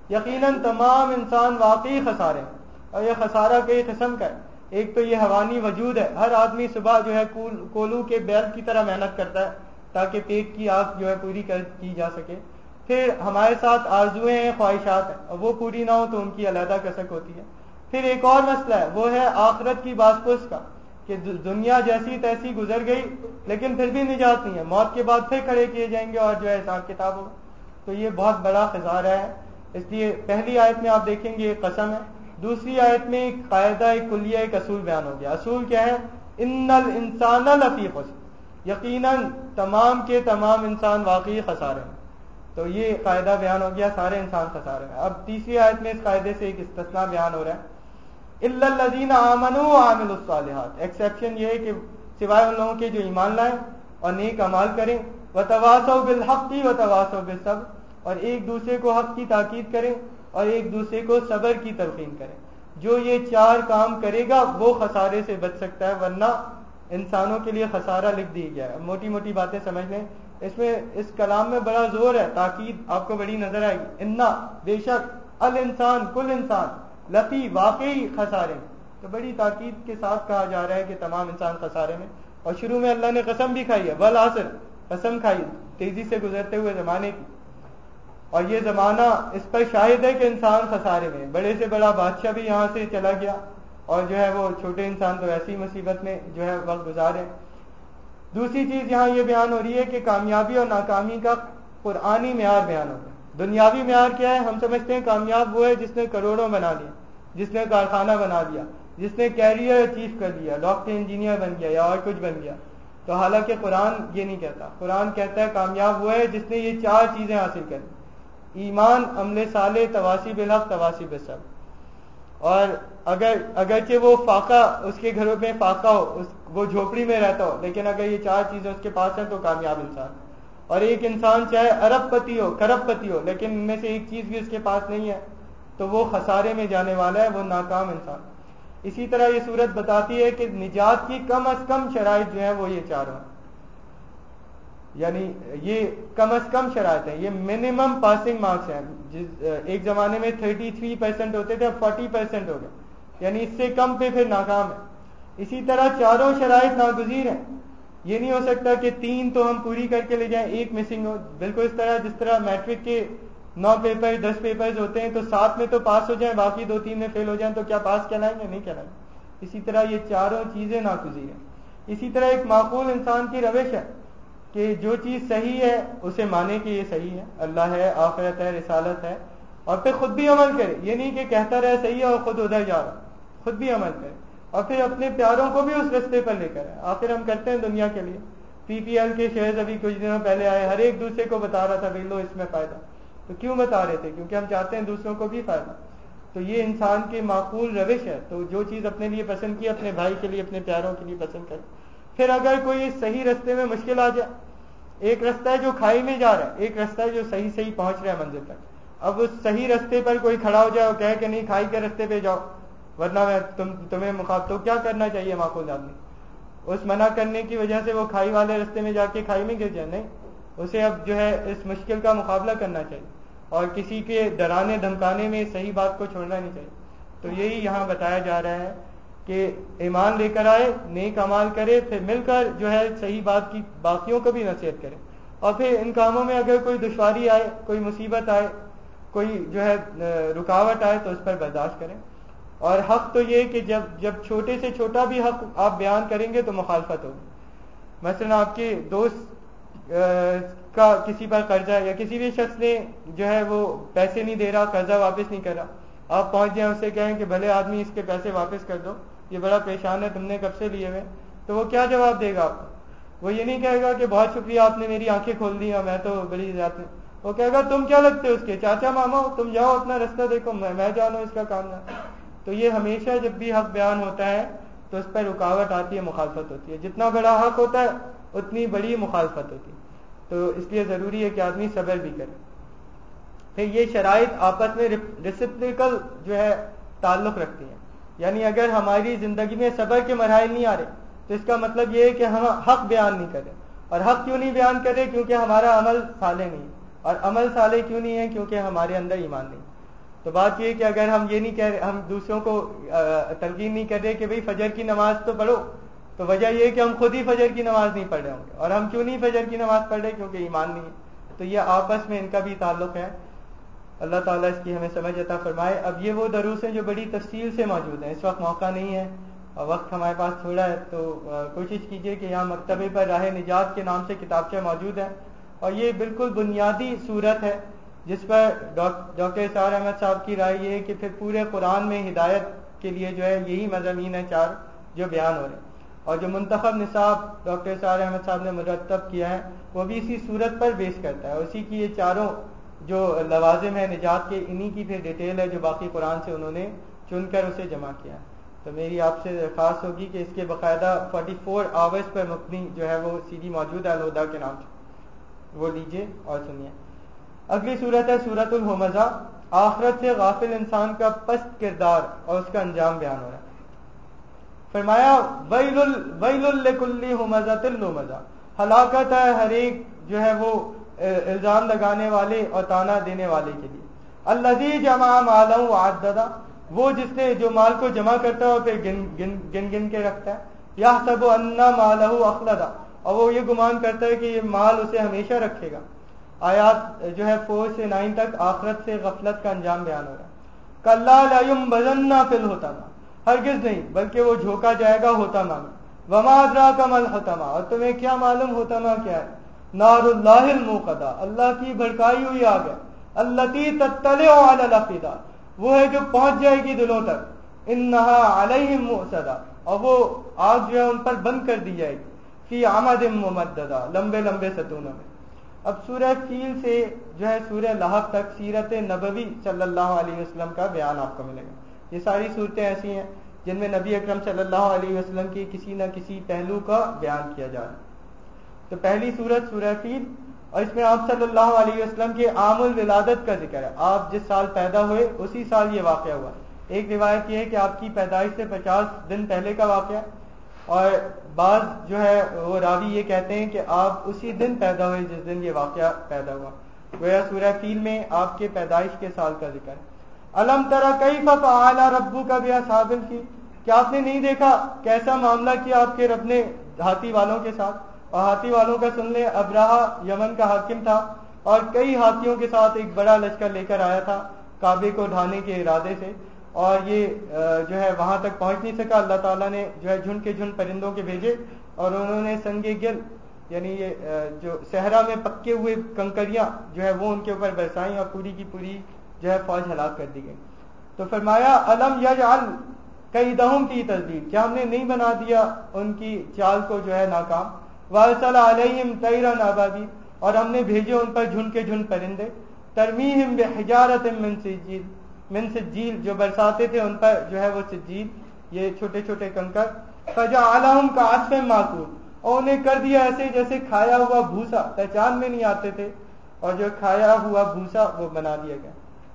یقیناً تمام انسان واقعی خسارے ہیں. اور یہ خسارہ کئی قسم کا ہے. ایک تو یہ حیوانی وجود ہے. ہر آدمی صبح جو ہے کولو کے بیل کی طرح محنت کرتا ہے تاکہ پیٹ کی آگ جو ہے پوری کی جا سکے. پھر ہمارے ساتھ آرزویں ہیں, خواہشات ہیں, اور وہ پوری نہ ہو تو ان کی علیحدہ کسک ہوتی ہے. پھر ایک اور مسئلہ ہے, وہ ہے آخرت کی باز پرس کا, کہ دنیا جیسی تیسی گزر گئی لیکن پھر بھی نجات نہیں ہے. موت کے بعد پھر کھڑے کیے جائیں گے اور جو ہے حساب کتاب ہوگا. تو یہ بہت بڑا خسارہ ہے. اس لیے پہلی آیت میں آپ دیکھیں گے ایک قسم ہے, دوسری آیت میں ایک قاعدہ, ایک کلیہ, ایک اصول بیان ہو گیا. اصول کیا ہے؟ ان الانسان لفی خسر, یقیناً تمام کے تمام انسان واقعی خسارے ہیں. تو یہ قاعدہ بیان ہو گیا, سارے انسان خسارے ہیں. اب تیسری آیت میں اس قاعدے سے ایک استثناء بیان ہو رہا ہے, الا الذین آمنوا وعملوا الصالحات. ایکسیپشن یہ ہے کہ سوائے ان لوگوں کے جو ایمان لائیں اور نیک اعمال کریں, وتواصوا بالحق وتواصوا بالصبر, اور ایک دوسرے کو حق کی تاکید کریں اور ایک دوسرے کو صبر کی تلقین کریں. جو یہ چار کام کرے گا وہ خسارے سے بچ سکتا ہے, ورنہ انسانوں کے لیے خسارہ لکھ دی گیا ہے. موٹی موٹی باتیں سمجھ لیں, اس میں اس کلام میں بڑا زور ہے, تاکید آپ کو بڑی نظر آئے گی. انا بے شک, الانسان کل انسان, لفی واقعی خسارے میں. تو بڑی تاکید کے ساتھ کہا جا رہا ہے کہ تمام انسان خسارے میں. اور شروع میں اللہ نے قسم بھی کھائی ہے, والعصر, قسم کھائی تیزی سے گزرتے ہوئے زمانے کی. اور یہ زمانہ اس پر شاہد ہے کہ انسان خسارے میں. بڑے سے بڑا بادشاہ بھی یہاں سے چلا گیا, اور جو ہے وہ چھوٹے انسان تو ایسی مصیبت میں جو ہے وقت گزارے. دوسری چیز یہاں یہ بیان ہو رہی ہے کہ کامیابی اور ناکامی کا قرآنی معیار بیان ہوگا. دنیاوی معیار کیا ہے؟ ہم سمجھتے ہیں کامیاب وہ ہے جس نے کروڑوں بنا لیا, جس نے کارخانہ بنا لیا, جس نے کیریئر اچیو کر لیا, ڈاکٹر انجینئر بن گیا یا اور کچھ بن گیا. تو حالانکہ قرآن یہ نہیں کہتا. قرآن کہتا ہے کامیاب وہ ہے جس نے یہ چار چیزیں حاصل کر لی: ایمان, عمل صالح, تواصی بالحق, تواصی بالصبر. اور اگرچہ وہ فاقہ, اس کے گھروں میں فاقہ ہو, وہ جھوپڑی میں رہتا ہو, لیکن اگر یہ چار چیزیں اس کے پاس ہیں تو کامیاب انسان. اور ایک انسان چاہے ارب پتی ہو, کرب پتی ہو, لیکن ان میں سے ایک چیز بھی اس کے پاس نہیں ہے تو وہ خسارے میں جانے والا ہے, وہ ناکام انسان. اسی طرح یہ صورت بتاتی ہے کہ نجات کی کم از کم شرائط جو ہیں وہ یہ چاروں ہیں. یعنی یہ کم از کم شرائط ہیں, یہ منیمم پاسنگ مارکس ہیں. ایک زمانے میں 33% ہوتے تھے, اب 40% ہو گئے, یعنی اس سے کم پہ پھر ناکام ہے. اسی طرح چاروں شرائط ناگزیر ہیں. یہ نہیں ہو سکتا کہ 3 تو ہم پوری کر کے لے جائیں, ایک مسنگ ہو. بالکل اس طرح جس طرح میٹرک کے 9 پیپر 10 پیپرز ہوتے ہیں تو 7 میں تو پاس ہو جائیں, باقی 2-3 میں فیل ہو جائیں, تو کیا پاس کہلائیں گے؟ نہیں کہلائیں گے. اسی طرح یہ چاروں چیزیں ناگزیر ہیں. اسی طرح ایک معقول انسان کی روش ہے کہ جو چیز صحیح ہے اسے مانے کہ یہ صحیح ہے, اللہ ہے, آخرت ہے, رسالت ہے, اور پھر خود بھی عمل کرے. یہ نہیں کہ کہتا رہے صحیح ہے اور خود ادھر جا رہا, خود بھی عمل کرے اور پھر اپنے پیاروں کو بھی اس رستے پر لے کر آئے. آخر ہم کرتے ہیں دنیا کے لیے. PPL کے شیئرز ابھی کچھ دنوں پہلے آئے, ہر ایک دوسرے کو بتا رہا تھا لو اس میں فائدہ. تو کیوں بتا رہے تھے؟ کیونکہ ہم چاہتے ہیں دوسروں کو بھی فائدہ. تو یہ انسان کی معقول روش ہے. تو جو چیز اپنے لیے پسند کی, اپنے بھائی کے لیے, اپنے پیاروں کے لیے پسند کرے. پھر اگر کوئی صحیح رستے میں مشکل آ جائے, ایک رستہ ہے جو کھائی میں جا رہا ہے, ایک رستہ ہے جو صحیح پہنچ رہا ہے منزل تک. اب اس صحیح رستے پر کوئی کھڑا ہو جائے اور کہے کہ نہیں کھائی کے رستے پہ جاؤ ورنہ میں تمہیں مخاطب, تو کیا کرنا چاہیے معقول آدمی؟ اس منع کرنے کی وجہ سے وہ کھائی والے رستے میں جا کے کھائی میں گر جائے؟ نہیں, اسے اب جو ہے اس مشکل کا مقابلہ کرنا چاہیے, اور کسی کے ڈرانے دھمکانے میں صحیح بات کو چھوڑنا نہیں چاہیے. تو یہی یہاں بتایا جا رہا ہے کہ ایمان لے کر آئے, نیک اعمال کرے, پھر مل کر جو ہے صحیح بات کی باقیوں کو بھی نصیحت کرے. اور پھر ان کاموں میں اگر کوئی دشواری آئے, کوئی مصیبت آئے, کوئی جو ہے رکاوٹ آئے تو اس پر برداشت کریں. اور حق تو یہ کہ جب چھوٹے سے چھوٹا بھی حق آپ بیان کریں گے تو مخالفت ہوگی. مثلا آپ کے دوست کا کسی پر قرضہ ہے, یا کسی بھی شخص نے جو ہے وہ پیسے نہیں دے رہا, قرضہ واپس نہیں کر رہا, آپ پہنچ جائیں اسے کہیں کہ بھلے آدمی اس کے پیسے واپس کر دو, یہ بڑا پریشان ہے, تم نے کب سے لیے ہوئے, تو وہ کیا جواب دے گا آپ کو؟ وہ یہ نہیں کہے گا کہ بہت شکریہ آپ نے میری آنکھیں کھول دی, میں تو بڑی ذات. وہ کہے گا تم کیا لگتے ہو اس کے, چاچا ماما ہو, تم جاؤ اپنا رستہ دیکھو, میں جانوں اس کا کام نہ. تو یہ ہمیشہ جب بھی حق بیان ہوتا ہے تو اس پر رکاوٹ آتی ہے, مخالفت ہوتی ہے. جتنا بڑا حق ہوتا ہے اتنی بڑی مخالفت ہوتی ہے. تو اس لیے ضروری ہے کہ آدمی صبر بھی کرے. پھر یہ شرائط آپس میں ریسپریکل جو ہے تعلق رکھتی ہیں. یعنی اگر ہماری زندگی میں صبر کے مراحل نہیں آ رہے تو اس کا مطلب یہ ہے کہ ہم حق بیان نہیں کریں. اور حق کیوں نہیں بیان کرے؟ کیونکہ ہمارا عمل صالح نہیں, اور عمل صالح کیوں نہیں ہے؟ کیونکہ ہمارے اندر ایمان نہیں. تو بات یہ کہ اگر ہم یہ نہیں کہہ رہے، ہم دوسروں کو تلقین نہیں کر رہے کہ بھئی فجر کی نماز تو پڑھو، تو وجہ یہ ہے کہ ہم خود ہی فجر کی نماز نہیں پڑھ رہے ہوں گے. اور ہم کیوں نہیں فجر کی نماز پڑھ رہے؟ کیونکہ ایمان نہیں ہے. تو یہ آپس میں ان کا بھی تعلق ہے. اللہ تعالیٰ اس کی ہمیں سمجھ عطا فرمائے. اب یہ وہ دروس ہیں جو بڑی تفصیل سے موجود ہیں. اس وقت موقع نہیں ہے اور وقت ہمارے پاس تھوڑا ہے، تو کوشش کیجئے کہ یہاں مکتبے پر راہ نجات کے نام سے کتابچہ موجود ہے، اور یہ بالکل بنیادی صورت ہے جس پر ڈاکٹر اسرار احمد صاحب کی رائے یہ ہے کہ پھر پورے قرآن میں ہدایت کے لیے جو ہے یہی مضامین ہیں 4 جو بیان ہو رہے ہیں. اور جو منتخب نصاب ڈاکٹر اسرار احمد صاحب نے مرتب کیا ہے وہ بھی اسی صورت پر بیس کرتا ہے. اسی کی یہ 4 جو لوازم ہے نجات کے، انہی کی پھر ڈیٹیل ہے جو باقی قرآن سے انہوں نے چن کر اسے جمع کیا ہے. تو میری آپ سے درخواست ہوگی کہ اس کے باقاعدہ 44 آورز پر مبنی جو ہے وہ سی ڈی موجود ہے الہدیٰ کے نام سے، وہ لیجئے اور سنیے. اگلی صورت ہے سورۃ الہمزہ. آخرت سے غافل انسان کا پست کردار اور اس کا انجام بیان ہو رہا ہے. فرمایا ویل لکل ہمزۃ لمزہ، ہلاکت ہے ہر ایک جو ہے وہ الزام لگانے والے اور تانا دینے والے کے لیے. الذی جمع مالا وعددہ، وہ جس نے جو مال کو جمع کرتا ہے اور پھر گن کے رکھتا ہے. یحسب ان مالہ اخلدہ، اور وہ یہ گمان کرتا ہے کہ یہ مال اسے ہمیشہ رکھے گا. آیات جو ہے 4 سے 9 تک آخرت سے غفلت کا انجام بیان ہو رہا ہے. کلا لینبذن فی الحطمہ، ہرگز نہیں بلکہ وہ جھونکا جائے گا حطمہ میں. وما ادراک ما الحطمہ، اور تمہیں کیا معلوم حطمہ کیا ہے؟ نار اللہ الموقدہ، اللہ کی بھڑکائی ہوئی آگ ہے. التی تطلع علی الافئدہ، وہ ہے جو پہنچ جائے گی دلوں تک. انہا علیہم مؤصدہ، اور وہ آگ جو ہے ان پر بند کر دی جائے گی. فی عمد ممددہ، لمبے لمبے ستونوں میں. اب سورہ فیل سے جو ہے سورہ لہب تک سیرت نبوی صلی اللہ علیہ وسلم کا بیان آپ کو ملے گا. یہ ساری صورتیں ایسی ہیں جن میں نبی اکرم صلی اللہ علیہ وسلم کی کسی نہ کسی پہلو کا بیان کیا جا رہا ہے. تو پہلی سورت سورہ فیل، اور اس میں آپ صلی اللہ علیہ وسلم کے عام الولادت کا ذکر ہے. آپ جس سال پیدا ہوئے اسی سال یہ واقعہ ہوا. ایک روایت یہ ہے کہ آپ کی پیدائش سے 50 دن پہلے کا واقعہ ہے، اور بعض جو ہے وہ راوی یہ کہتے ہیں کہ آپ اسی دن پیدا ہوئے جس دن یہ واقعہ پیدا ہوا. گویا سورہ فیل میں آپ کے پیدائش کے سال کا ذکر ہے. الم تری کیف فعل ربک باصحاب الفیل، کیا آپ نے نہیں دیکھا کیسا معاملہ کیا آپ کے رب نے ہاتھی والوں کے ساتھ؟ اور ہاتھی والوں کا سن لیں، ابرہہ یمن کا حاکم تھا اور کئی ہاتھیوں کے ساتھ ایک بڑا لشکر لے کر آیا تھا کعبے کو ڈھانے کے ارادے سے، اور یہ جو ہے وہاں تک پہنچ نہیں سکا. اللہ تعالیٰ نے جو ہے جھنڈ کے جھنڈ پرندوں کے بھیجے اور انہوں نے سنگ گل، یعنی یہ جو صحرا میں پکے ہوئے کنکریاں جو ہے وہ ان کے اوپر برسائیں اور پوری کی پوری جو ہے فوج ہلاک کر دی گئی. تو فرمایا الم یجعل کیدہم فی تضلیل، کیا ہم نے نہیں بنا دیا ان کی چال کو جو ہے ناکام. وارسل علیہم طیرا ابابیل، اور ہم نے بھیجے ان پر جھنڈ کے جھنڈ پرندے. ترمیہم بحجارۃ من سجیل، جو برساتے تھے ان پر جو ہے وہ سجیل، یہ چھوٹے چھوٹے کنکر. فجعلہم کعصف ماکول، اور انہیں کر دیا ایسے جیسے کھایا ہوا بھوسا، پہچان میں نہیں آتے تھے، اور جو کھایا ہوا بھوسا وہ بنا دیا گیا.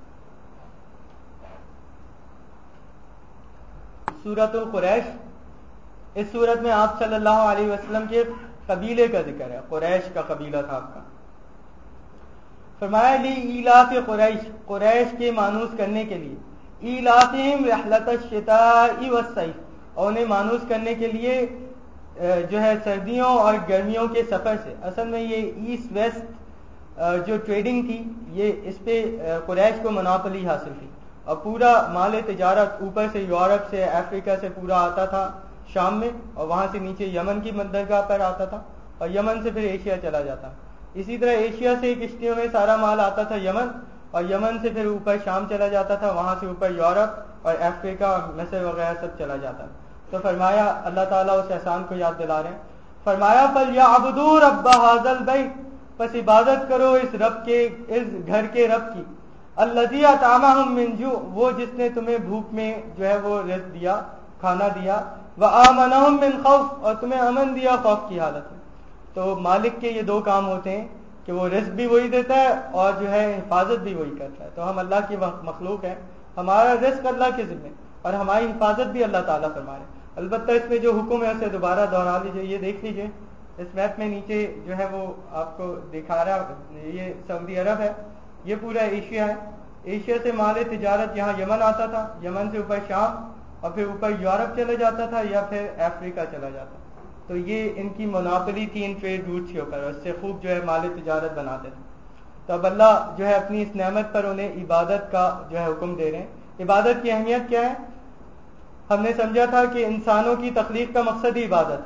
سورۃ القریش، اس سورت میں آپ صلی اللہ علیہ وسلم کے قبیلے کا ذکر ہے. قریش کا قبیلہ تھا آپ کا. فرمایا لی ایلاف قریش، قریش کے مانوس کرنے کے لیے. ایلافہم رحلۃ الشتاء والصیف، اور انہیں مانوس کرنے کے لیے جو ہے سردیوں اور گرمیوں کے سفر سے. اصل میں یہ ایسٹ ویسٹ جو ٹریڈنگ تھی یہ اس پہ قریش کو مناپلی حاصل تھی، اور پورا مال تجارت اوپر سے یورپ سے افریقہ سے پورا آتا تھا شام میں، اور وہاں سے نیچے یمن کی بندرگاہ پر آتا تھا، اور یمن سے پھر ایشیا چلا جاتا. اسی طرح ایشیا سے کشتیوں میں سارا مال آتا تھا یمن، اور یمن سے پھر اوپر شام چلا جاتا تھا، وہاں سے اوپر یورپ اور افریقہ مصر وغیرہ سب چلا جاتا. تو فرمایا اللہ تعالیٰ اس احسان کو یاد دلا رہے ہیں. فرمایا فَلْيَعْبُدُوا رَبَّ هَذَا الْبَيْتِ، پس عبادت کرو اس رب کے، اس گھر کے رب کی. الَّذِي أَطْعَمَهُم مِّن جُوعٍ، وہ جس نے تمہیں بھوک میں جو ہے وہ رزق دیا، کھانا دیا. وَآمَنَهُم مِّن خَوْفٍ، اور تمہیں امن دیا خوف کی حالت میں. تو مالک کے یہ 2 کام ہوتے ہیں کہ وہ رزق بھی وہی دیتا ہے اور جو ہے حفاظت بھی وہی کرتا ہے. تو ہم اللہ کی مخلوق ہیں، ہمارا رزق اللہ کے ذمہ اور ہماری حفاظت بھی اللہ تعالیٰ فرما رہے ہیں. البتہ اس میں جو حکم ہے اسے دوبارہ دہرا لیجیے. یہ دیکھ لیجیے اس میپ میں نیچے جو ہے وہ آپ کو دکھا رہا، یہ سعودی عرب ہے، یہ پورا ایشیا ہے، ایشیا سے مال تجارت یہاں یمن آتا تھا، یمن سے اوپر شام اور پھر اوپر یورپ چلا جاتا تھا یا پھر افریقہ چلا جاتا. تو یہ ان کی مناپلی تھی ان ٹریڈ روٹس کے اوپر، اس سے خوب جو ہے مال تجارت بناتے تھے. تو اب اللہ جو ہے اپنی اس نعمت پر انہیں عبادت کا جو ہے حکم دے رہے ہیں. عبادت کی اہمیت کیا ہے؟ ہم نے سمجھا تھا کہ انسانوں کی تخلیق کا مقصد ہی عبادت ہے.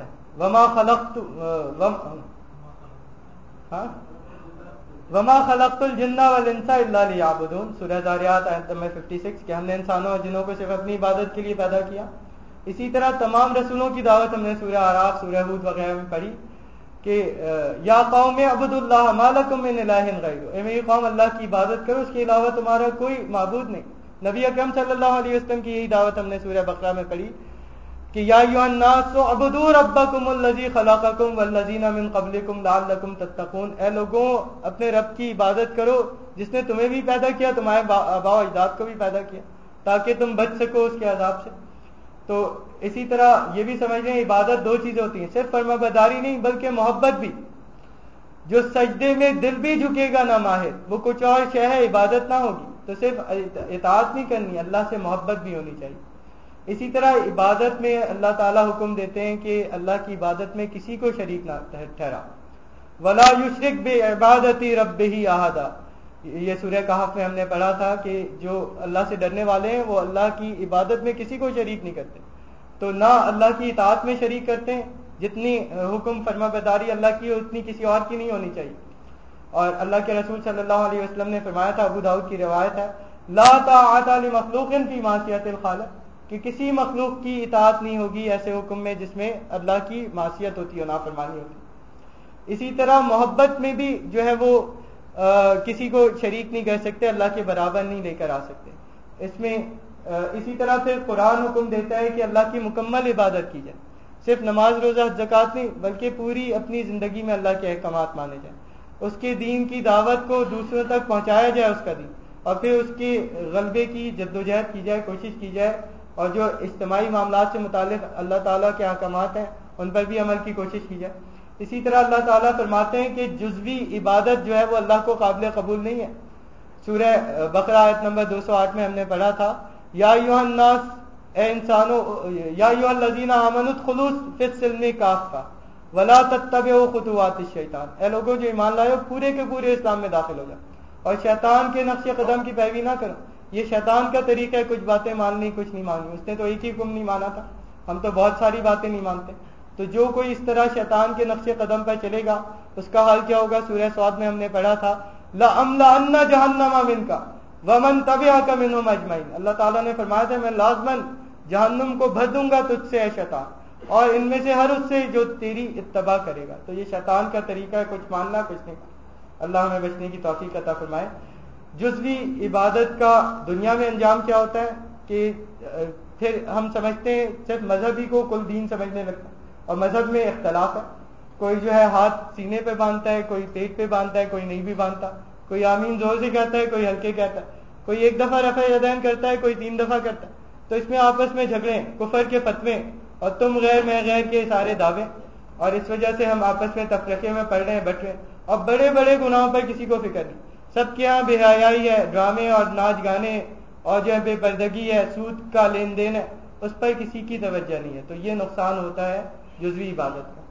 وما خلقت الجن والانس الا لیعبدون، سورہ ذاریات آیت نمبر 56، کہ ہم نے انسانوں اور جنوں کو صرف اپنی عبادت کے لیے پیدا کیا. اسی طرح تمام رسولوں کی دعوت ہم نے سورہ اعراف، سورہ ہود وغیرہ میں پڑھی کہ یا قوم اعبدوا اللہ ما لکم من الہ غیرہ، اے میری قوم اللہ کی عبادت کرو، اس کے علاوہ تمہارا کوئی معبود نہیں. نبی اکرم صلی اللہ علیہ وسلم کی یہی دعوت ہم نے سورہ بقرہ میں پڑھی کہ یا ایھا الناس اعبدوا ربکم الذی خلقکم والذین من قبلکم لعلکم تتقون، اے لوگوں اپنے رب کی عبادت کرو جس نے تمہیں بھی پیدا کیا، تمہارے آباء و اجداد کو بھی پیدا کیا، تاکہ تم بچ سکو اس کے عذاب سے. تو اسی طرح یہ بھی سمجھ لیں عبادت دو چیزیں ہوتی ہیں، صرف فرما برداری نہیں بلکہ محبت بھی. جو سجدے میں دل بھی جھکے گا نہ ماہر، وہ کچھ اور شے ہے، عبادت نہ ہوگی. تو صرف اطاعت نہیں کرنی، اللہ سے محبت بھی ہونی چاہیے. اسی طرح عبادت میں اللہ تعالیٰ حکم دیتے ہیں کہ اللہ کی عبادت میں کسی کو شریک نہ ٹھہرا. وَلَا يُشْرِكْ بِعِبَادَةِ رَبِّهِ أَحَدًا، یہ سورہ کہف میں ہم نے پڑھا تھا کہ جو اللہ سے ڈرنے والے ہیں وہ اللہ کی عبادت میں کسی کو شریک نہیں کرتے. تو نہ اللہ کی اطاعت میں شریک کرتے ہیں، جتنی حکم فرما برداری اللہ کی اتنی کسی اور کی نہیں ہونی چاہیے. اور اللہ کے رسول صلی اللہ علیہ وسلم نے فرمایا تھا، ابو داؤد کی روایت ہے، لا طاعۃ لمخلوق فی معصیۃ الخالق، کہ کسی مخلوق کی اطاعت نہیں ہوگی ایسے حکم میں جس میں اللہ کی معصیت ہوتی ہے، نافرمانی ہوتی. اسی طرح محبت میں بھی جو ہے وہ کسی کو شریک نہیں کر سکتے، اللہ کے برابر نہیں لے کر آ سکتے. اس میں اسی طرح پھر قرآن حکم دیتا ہے کہ اللہ کی مکمل عبادت کی جائے، صرف نماز روزہ زکوٰۃ نہیں بلکہ پوری اپنی زندگی میں اللہ کے احکامات مانے جائیں، اس کے دین کی دعوت کو دوسروں تک پہنچایا جائے اس کا دین، اور پھر اس کے غلبے کی جدوجہد کی جائے، کوشش کی جائے، اور جو اجتماعی معاملات سے متعلق اللہ تعالیٰ کے احکامات ہیں ان پر بھی عمل کی کوشش کی جائے. اسی طرح اللہ تعالیٰ فرماتے ہیں کہ جزوی عبادت جو ہے وہ اللہ کو قابل قبول نہیں ہے. سورہ بقرہ آیت نمبر 208 میں ہم نے پڑھا تھا، یا ایھا الناس، اے انسانوں، یا ایھا الذین آمنوا ادخلوا فی السلم کافۃ ولا تتبعوا خطوات الشیطان، اے لوگوں جو ایمان لائے ہو پورے کے پورے اسلام میں داخل ہو جاؤ اور شیطان کے نقش قدم کی پیروی نہ کرو. یہ شیطان کا طریقہ ہے، کچھ باتیں ماننی کچھ نہیں ماننی. اس نے تو ایک ہی حکم نہیں مانا تھا، ہم تو بہت ساری باتیں نہیں مانتے. تو جو کوئی اس طرح شیطان کے نقش قدم پر چلے گا اس کا حال کیا ہوگا؟ سورہ صاد میں ہم نے پڑھا تھا، لَأَمْلَأَنَّ جَهَنَّمَ مِنْكَ وَمَنْ تَبِعَكَ مِنْهُمْ أَجْمَعِينَ، اللہ تعالیٰ نے فرمایا تھا میں لازماً جہنم کو بھر دوں گا تجھ سے اے شیطان، اور ان میں سے ہر اس سے جو تیری اتباع کرے گا. تو یہ شیطان کا طریقہ ہے، کچھ ماننا کچھ نہیں. اللہ ہمیں بچنے کی توفیق عطا فرمائے. جزوی عبادت کا دنیا میں انجام کیا ہوتا ہے کہ پھر ہم سمجھتے ہیں صرف مذہبی کو کل دین سمجھنے لگتا ہے، اور مذہب میں اختلاف ہے. کوئی جو ہے ہاتھ سینے پہ باندھتا ہے، کوئی پیٹ پہ باندھتا ہے، کوئی نہیں بھی باندھتا، کوئی آمین زور سے کہتا ہے، کوئی ہلکے کہتا ہے، کوئی ایک دفعہ رفع یدین کرتا ہے، کوئی 3 دفعہ کرتا ہے. تو اس میں آپس میں جھگڑے، کفر کے فتوے، اور تم غیر میں غیر کے سارے دعوے، اور اس وجہ سے ہم آپس میں تفرقے میں پڑ رہے ہیں، بٹ رہے ہیں، اور بڑے بڑے گناہوں پر کسی کو فکر نہیں. سب کے یہاں بے حیائی ہے، ڈرامے اور ناچ گانے، اور جو ہے بے پردگی ہے، سود کا لین دین ہے، اس پر کسی کی توجہ نہیں ہے. تو یہ نقصان ہوتا ہے جزوی عبادت کا.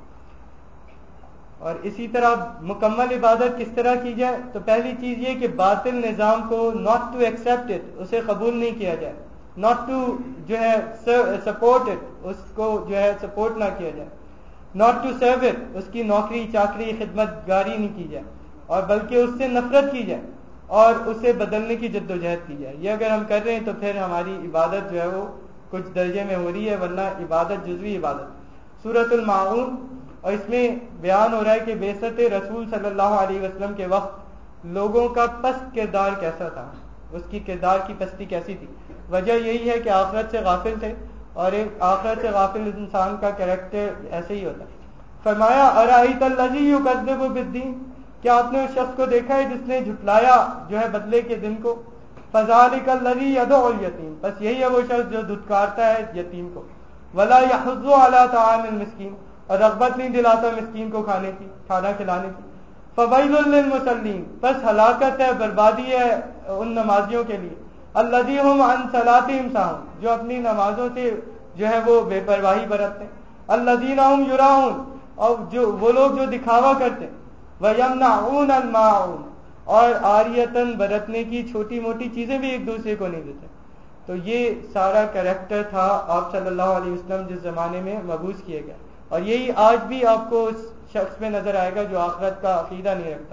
اور اسی طرح مکمل عبادت کس طرح کی جائے؟ تو پہلی چیز یہ کہ باطل نظام کو not to accept it، اسے قبول نہیں کیا جائے، not to جو ہے support it، اس کو جو ہے سپورٹ نہ کیا جائے، not to serve it، اس کی نوکری چاکری خدمت گاری نہیں کی جائے، اور بلکہ اس سے نفرت کی جائے اور اسے بدلنے کی جدوجہد کی جائے. یہ اگر ہم کر رہے ہیں تو پھر ہماری عبادت جو ہے وہ کچھ درجے میں ہو رہی ہے، ورنہ عبادت جزوی عبادت. سورۃ الماعون، اور اس میں بیان ہو رہا ہے کہ بعثت رسول صلی اللہ علیہ وسلم کے وقت لوگوں کا پست کردار کیسا تھا، اس کی کردار کی پستی کیسی تھی. وجہ یہی ہے کہ آخرت سے غافل تھے، اور ایک آخرت سے غافل انسان کا کریکٹر ایسے ہی ہوتا ہے. فرمایا ارأیت الذی یکذب بالدین، کیا آپ نے اس شخص کو دیکھا ہے جس نے جھٹلایا جو ہے بدلے کے دن کو؟ فذلک الذی یدعو الیتیم، بس یہی ہے وہ شخص جو دھتکارتا ہے یتیم کو. ولا یحض علی طعام المسکین، اور رغبت نہیں دلاتا مسکین کو کھانا کھلانے کی. فویل للمصلین، بس ہلاکت ہے، بربادی ہے ان نمازیوں کے لیے الذی هم عن صلاتهم ساہون، جو اپنی نمازوں سے جو ہے وہ بے پرواہی برتتے ہیں، الذین هم یراؤون، اور جو وہ لوگ جو دکھاوا کرتے ہیں، ویمنعون الماعون، اور عاریتاً برتنے کی چھوٹی موٹی چیزیں بھی ایک دوسرے کو نہیں دیتے. تو یہ سارا کریکٹر تھا آپ صلی اللہ علیہ وسلم جس زمانے میں مبعوث کیے گئے، اور یہی آج بھی آپ کو اس شخص میں نظر آئے گا جو آخرت کا عقیدہ نہیں رکھتا.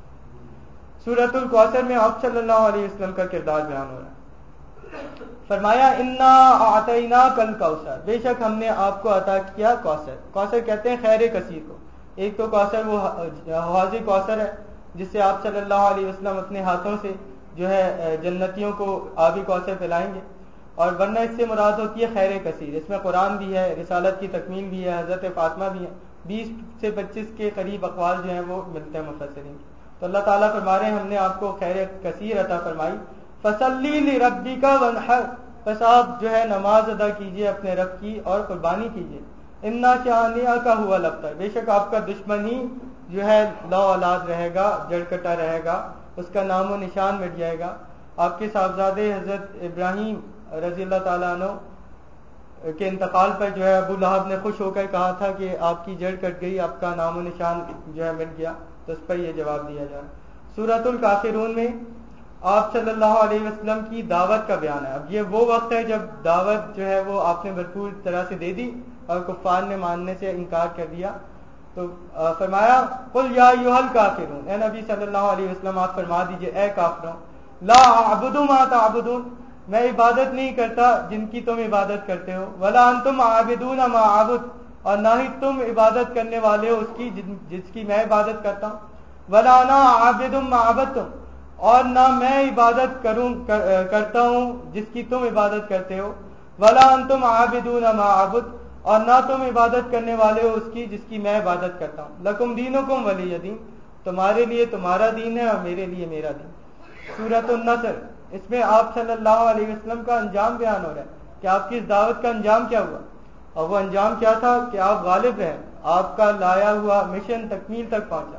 سورۃ الکوثر میں آپ صلی اللہ علیہ وسلم کا کردار بیان ہو رہا ہے. فرمایا انا اعطیناک الکوثر، بے شک ہم نے آپ کو عطا کیا کوثر. کوثر کہتے ہیں خیر کثیر کو. ایک تو کوثر وہ حوض کوثر ہے جس سے آپ صلی اللہ علیہ وسلم اپنے ہاتھوں سے جو ہے جنتیوں کو آبی کوثر پلائیں گے، اور ورنہ اس سے مراد ہوتی ہے خیر کثیر. اس میں قرآن بھی ہے، رسالت کی تکمیل بھی ہے، حضرت فاطمہ بھی ہے، 20 سے 25 کے قریب اقوال جو ہیں وہ ملتے ہیں مفسرین. تو اللہ تعالیٰ فرما رہے ہیں ہم نے آپ کو خیر کثیر عطا فرمائی. فصلی لربک وانحر، بس آپ جو ہے نماز ادا کیجئے اپنے رب کی اور قربانی کیجئے. انا شانئک ھو الابتر، بے شک آپ کا دشمن ہی جو ہے لا اولاد رہے گا، جڑ کٹا رہے گا، اس کا نام و نشان مٹ جائے گا. آپ کے صاحبزادے حضرت ابراہیم رضی اللہ تعالیٰ عنہ کے انتقال پر جو ہے ابو لہب نے خوش ہو کر کہا تھا کہ آپ کی جڑ کٹ گئی، آپ کا نام و نشان جو ہے مٹ گیا. تو اس پر یہ جواب دیا جا رہا ہے. سورۃ الکافرون میں آپ صلی اللہ علیہ وسلم کی دعوت کا بیان ہے. اب یہ وہ وقت ہے جب دعوت جو ہے وہ آپ نے بھرپور طرح سے دے دی اور کفار نے ماننے سے انکار کر دیا. تو فرمایا قل یا ایھا الکافرون، اے نبی صلی اللہ علیہ وسلم آپ فرما دیجئے اے کافروں، لا اعبد ما تعبدون، میں عبادت نہیں کرتا جن کی تم عبادت کرتے ہو، ولا انتم عابدون ما اعبد، اور نہ ہی تم عبادت کرنے والے ہو اس کی جس کی میں عبادت کرتا ہوں، ولا انا عابد ما عبدتم، اور نہ میں عبادت کرتا ہوں جس کی تم عبادت کرتے ہو، ولا انتم عابدون ما اعبد، اور نہ تم عبادت کرنے والے ہو اس کی جس کی میں عبادت کرتا ہوں. لکم دینکم ولی دین، تمہارے لیے تمہارا دین ہے اور میرے لیے میرا دین. سورۃ النصر، اس میں آپ صلی اللہ علیہ وسلم کا انجام بیان ہو رہا ہے کہ آپ کی اس دعوت کا انجام کیا ہوا، اور وہ انجام کیا تھا کہ آپ غالب رہے، آپ کا لایا ہوا مشن تکمیل تک پہنچا.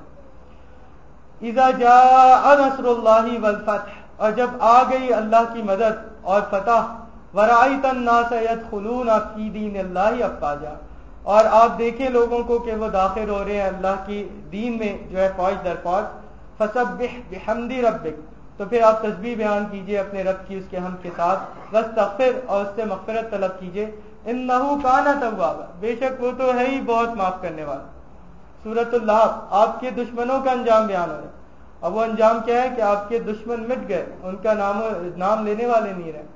اذا جاء نصر اللہ والفتح، اور جب آ گئی اللہ کی مدد اور فتح، ورأیت الناس يدخلون فی دین اللہ افواجا، اور آپ دیکھیں لوگوں کو کہ وہ داخل ہو رہے ہیں اللہ کی دین میں جو ہے فوج در فوج. فسبح بحمد ربک، تو پھر آپ تسبیح بیان کیجئے اپنے رب کی اس کے حمد کے ساتھ، واستغفر، اور اس سے مغفرت طلب کیجئے، انہ کان توابا، بے شک وہ تو ہے ہی بہت معاف کرنے والا. سورۃ اللہب، آپ کے دشمنوں کا انجام بیان ہو رہا ہے. اب وہ انجام کیا ہے کہ آپ کے دشمن مٹ گئے، ان کا نام لینے والے نہیں رہے.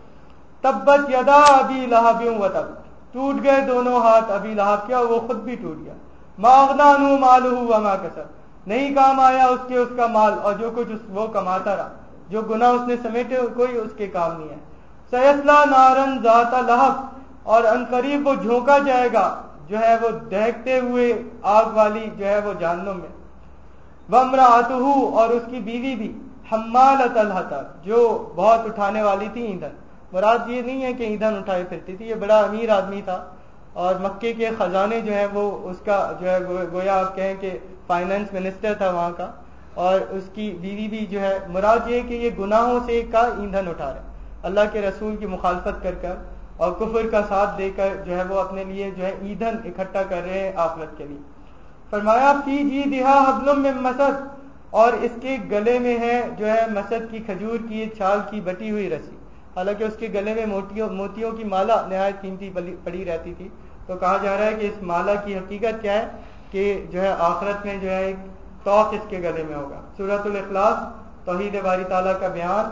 تبت یدا ابی لہب وتب، ٹوٹ گئے دونوں ہاتھ ابی لہب کے اور وہ خود بھی ٹوٹ گیا. ما اغنی عنہ مالہ وما کسب، نہیں کام آیا اس کے اس کا مال اور جو کچھ وہ کماتا رہا، جو گناہ اس نے سمیٹے کوئی اس کے کام نہیں ہے. سیصلی نارا ذات لہب، اور عنقریب وہ جھونکا جائے گا جو ہے وہ دہکتے ہوئے آگ والی جو ہے وہ جہنم میں. وامرأتہ، اور اس کی بیوی بھی، حمالۃ الحطب، جو بہت اٹھانے والی تھی ایندھن. مراد یہ نہیں ہے کہ ایندھن اٹھائے پھرتی تھی، یہ بڑا امیر آدمی تھا اور مکے کے خزانے جو ہے وہ اس کا جو ہے گویا آپ کہیں کہ فائنانس منسٹر تھا وہاں کا، اور اس کی بیوی بھی جو ہے. مراد یہ کہ یہ گناہوں سے کا ایندھن اٹھا رہے، اللہ کے رسول کی مخالفت کر اور کفر کا ساتھ دے کر جو ہے وہ اپنے لیے جو ہے ایندھن اکٹھا کر رہے ہیں آخرت کے لیے. فرمایا فی جیدہا حبل من مسد، اور اس کے گلے میں ہے جو ہے مسد کی کھجور کی چھال کی بٹی ہوئی رسی. حالانکہ اس کے گلے میں موتیوں کی مالا نہایت قیمتی پڑی رہتی تھی. تو کہا جا رہا ہے کہ اس مالا کی حقیقت کیا ہے کہ جو ہے آخرت میں جو ہے ایک توق اس کے گلے میں ہوگا. سورۃ الاخلاص، توحید باری تعالیٰ کا بیان.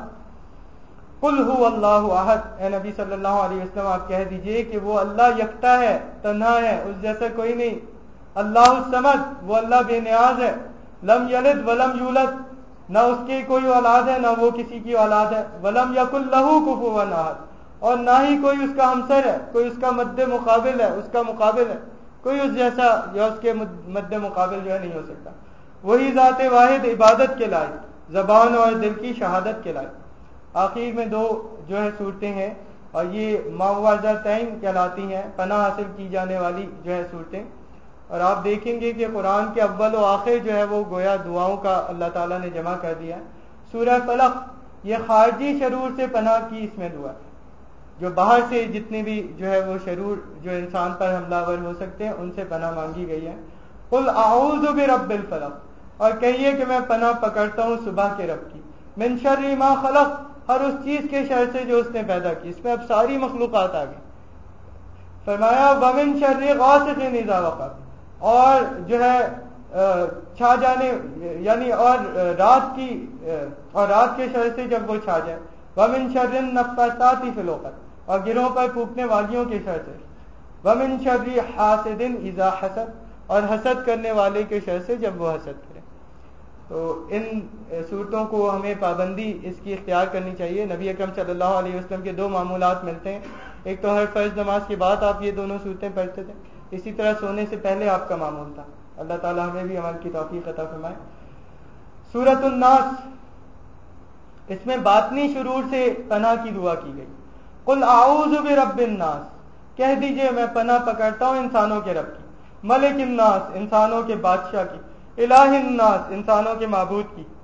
قل هو اللہ احد، اے نبی صلی اللہ علیہ وسلم آپ کہہ دیجئے کہ وہ اللہ یکتا ہے، تنہا ہے، اس جیسا کوئی نہیں. اللہ الصمد، وہ اللہ بے نیاز ہے. لم یلد ولم یولد، نہ اس کی کوئی اولاد ہے نہ وہ کسی کی اولاد ہے. ولم یکن لہ کفوا احد، اور نہ ہی کوئی اس کا ہمسر ہے، کوئی اس کا مد مقابل ہے، اس کا مقابل ہے، کوئی اس جیسا یا اس کے مد مقابل جو ہے نہیں ہو سکتا. وہی ذات واحد عبادت کے لائق، زبان اور دل کی شہادت کے لائق. آخر میں دو جو ہے صورتیں ہیں اور یہ معوذتین کہلاتی ہیں، پناہ حاصل کی جانے والی جو ہے صورتیں. اور آپ دیکھیں گے کہ قرآن کے اول و آخر جو ہے وہ گویا دعاؤں کا اللہ تعالیٰ نے جمع کر دیا. سورہ فلق یہ خارجی شرور سے پناہ کی اس میں دعا ہے، جو باہر سے جتنے بھی جو ہے وہ شرور جو انسان پر حملہ ور ہو سکتے ہیں ان سے پناہ مانگی گئی ہے۔ قل اعوذ برب الفلق، اور کہیے کہ میں پناہ پکڑتا ہوں صبح کے رب کی، من شر ما خلق، ہر اس چیز کے شر سے جو اس نے پیدا کی۔ اس میں اب ساری مخلوقات آ گئی۔ فرمایا ومن شر غاسق اذا وقب، اور جو ہے چھا جانے یعنی اور رات کے شر سے جب وہ چھا جائے، ومن شر النفاثات فی العقد، اور گروہ پر پھونکنے والیوں کے شر سے، ومن شر حاسد اذا حسد، اور حسد کرنے والے کے شر سے جب وہ حسد کرے۔ تو ان صورتوں کو ہمیں پابندی اس کی اختیار کرنی چاہیے۔ نبی اکرم صلی اللہ علیہ وسلم کے دو معمولات ملتے ہیں، ایک تو ہر فرض نماز کے بعد آپ یہ دونوں صورتیں پڑھتے تھے، اسی طرح سونے سے پہلے آپ کا معمول تھا۔ اللہ تعالی ہمیں بھی عمل کی توفیق عطا فرمائے۔ سورۃ الناس، اس میں باطنی شرور سے پناہ کی دعا کی گئی۔ قل اعوذ برب الناس، کہہ دیجئے میں پناہ پکڑتا ہوں انسانوں کے رب کی، ملک الناس، انسانوں کے بادشاہ کی، الہ الناس، انسانوں کے معبود کی،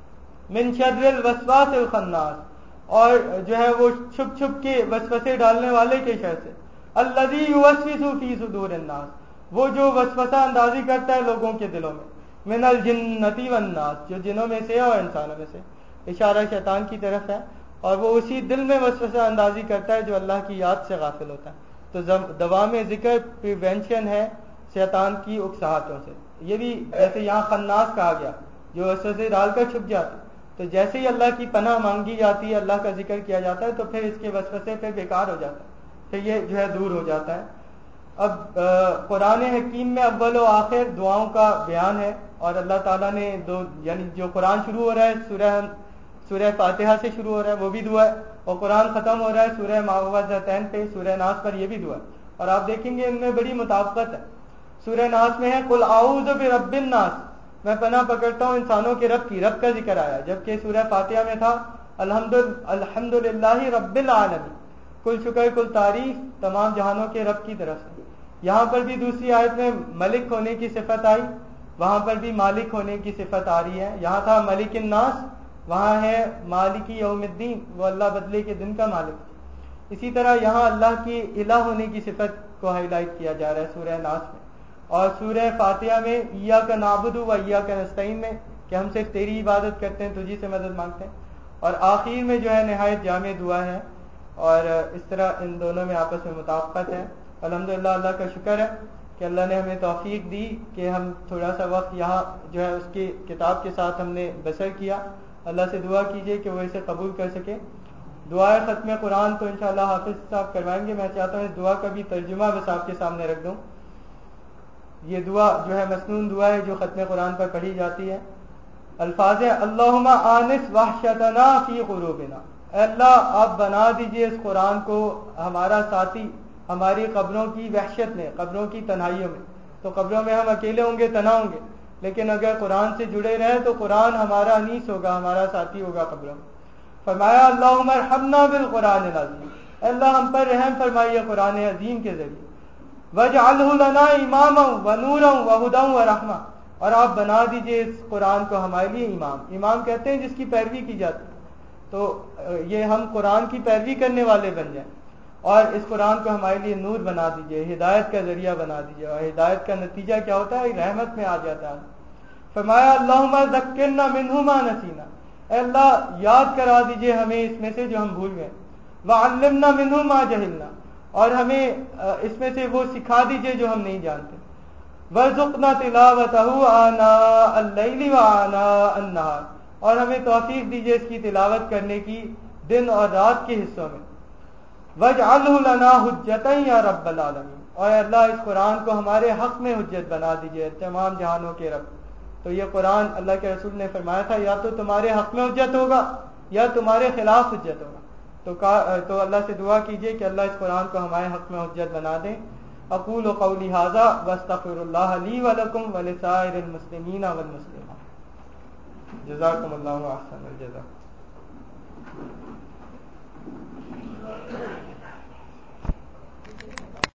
من شر الوسواس الخناس، اور جو ہے وہ چھپ چھپ کے وسوسے ڈالنے والے کے شر سے، الذی یوسوس فی صدور الناس، وہ جو وسوسہ اندازی کرتا ہے لوگوں کے دلوں میں، من الجنۃ والناس، جو جنوں میں سے اور انسانوں میں سے، اشارہ شیطان کی طرف ہے، اور وہ اسی دل میں وسوسہ اندازی کرتا ہے جو اللہ کی یاد سے غافل ہوتا ہے۔ تو دوام ذکر پریونشن ہے شیطان کی اکساہٹوں سے۔ یہ بھی جیسے یہاں خناس کہا گیا جو وسوسے ڈال کر چھپ جاتے، تو جیسے ہی اللہ کی پناہ مانگی جاتی ہے، اللہ کا ذکر کیا جاتا ہے، تو پھر اس کے وسوسے پھر بیکار ہو جاتا ہے، پھر یہ جو ہے دور ہو جاتا ہے۔ اب قرآن حکیم میں اول و آخر دعاؤں کا بیان ہے، اور اللہ تعالیٰ نے یعنی جو قرآن شروع ہو رہا ہے سورہ فاتحہ سے شروع ہو رہا ہے وہ بھی دعا ہے، اور قرآن ختم ہو رہا ہے سورہ معوذتین پہ، سورہ ناس پر، یہ بھی دعا ہے، اور آپ دیکھیں گے ان میں بڑی مطابقت ہے۔ سورہ ناس میں ہے قل اعوذ برب الناس، میں پناہ پکڑتا ہوں انسانوں کے رب کی، رب کا ذکر آیا، جبکہ سورہ فاتحہ میں تھا الحمدللہ رب العالمین، کل شکر کل تعریف تمام جہانوں کے رب کی طرف سے۔ یہاں پر بھی دوسری آیت میں ملک ہونے کی صفت آئی، وہاں پر بھی مالک ہونے کی صفت آ رہی ہے۔ یہاں تھا ملک الناس، وہاں ہے مالکی یوم الدین، وہ اللہ بدلے کے دن کا مالک۔ اسی طرح یہاں اللہ کی الہ ہونے کی صفت کو ہائی لائٹ کیا جا رہا ہے سورہ ناس میں، اور سورہ فاتحہ میں ایاک نعبد و ایاک نستعین میں کہ ہم صرف تیری عبادت کرتے ہیں، تجھی سے مدد مانگتے ہیں، اور آخر میں جو ہے نہایت جامع دعا ہے، اور اس طرح ان دونوں میں آپس میں مطابقت ہے۔ الحمدللہ اللہ کا شکر ہے کہ اللہ نے ہمیں توفیق دی کہ ہم تھوڑا سا وقت یہاں جو ہے اس کی کتاب کے ساتھ ہم نے بسر کیا۔ اللہ سے دعا کیجئے کہ وہ اسے قبول کر سکے۔ دعائے ختم قرآن تو انشاءاللہ حافظ صاحب کروائیں گے۔ میں چاہتا ہوں اس دعا کا بھی ترجمہ بس آپ کے سامنے رکھ دوں۔ یہ دعا جو ہے مسنون دعا ہے جو ختم قرآن پر پڑھی جاتی ہے۔ الفاظ ہیں اللہم آنس وحشتنا فی قلوبنا، اے اللہ آپ بنا دیجئے اس قرآن کو ہمارا ساتھی ہماری قبروں کی وحشت میں، قبروں کی تنہائیوں میں۔ تو قبروں میں ہم اکیلے ہوں گے، تنہا ہوں گے، لیکن اگر قرآن سے جڑے رہیں تو قرآن ہمارا انیس ہوگا، ہمارا ساتھی ہوگا قبروں میں۔ فرمایا اللہم ارحمنا بالقرآن العظیم، اے اللہ ہم پر رحم فرمائیے قرآن عظیم کے ذریعے۔ وَاجْعَلْهُ لَنَا إِمَامًا وَنُورًا وَهُدًى وَرَحْمَةً، اور آپ بنا دیجئے اس قرآن کو ہمارے لیے امام کہتے ہیں جس کی پیروی کی جاتی ہے، تو یہ ہم قرآن کی پیروی کرنے والے بن جائیں، اور اس قرآن کو ہمارے لیے نور بنا دیجئے، ہدایت کا ذریعہ بنا دیجئے، اور ہدایت کا نتیجہ کیا ہوتا ہے؟ رحمت میں آ جاتا ہے۔ فرمایا اللہم ذکرنا منہ ما نسینا، اے اللہ یاد کرا دیجئے ہمیں اس میں سے جو ہم بھول گئے، وعلمنا منہ ما جہلنا، اور ہمیں اس میں سے وہ سکھا دیجئے جو ہم نہیں جانتے، وارزقنا تلاوتہ آناء اللیل وآناء النہار، اور ہمیں توفیق دیجئے اس کی تلاوت کرنے کی دن اور رات کے حصوں میں، واجعلہ لنا حجتا یا رب العالمین، اور اللہ اس قرآن کو ہمارے حق میں حجت بنا دیجئے تمام جہانوں کے رب۔ تو یہ قرآن اللہ کے رسول نے فرمایا تھا یا تو تمہارے حق میں حجت ہوگا یا تمہارے خلاف حجت ہوگا۔ تو اللہ سے دعا کیجئے کہ اللہ اس قرآن کو ہمارے حق میں حجت بنا دیں۔ اقول قولی ھذا واستغفر اللہ لی ولکم ولسائر المسلمین والمسلمات۔ جزاکم اللہ احسن الجزاء۔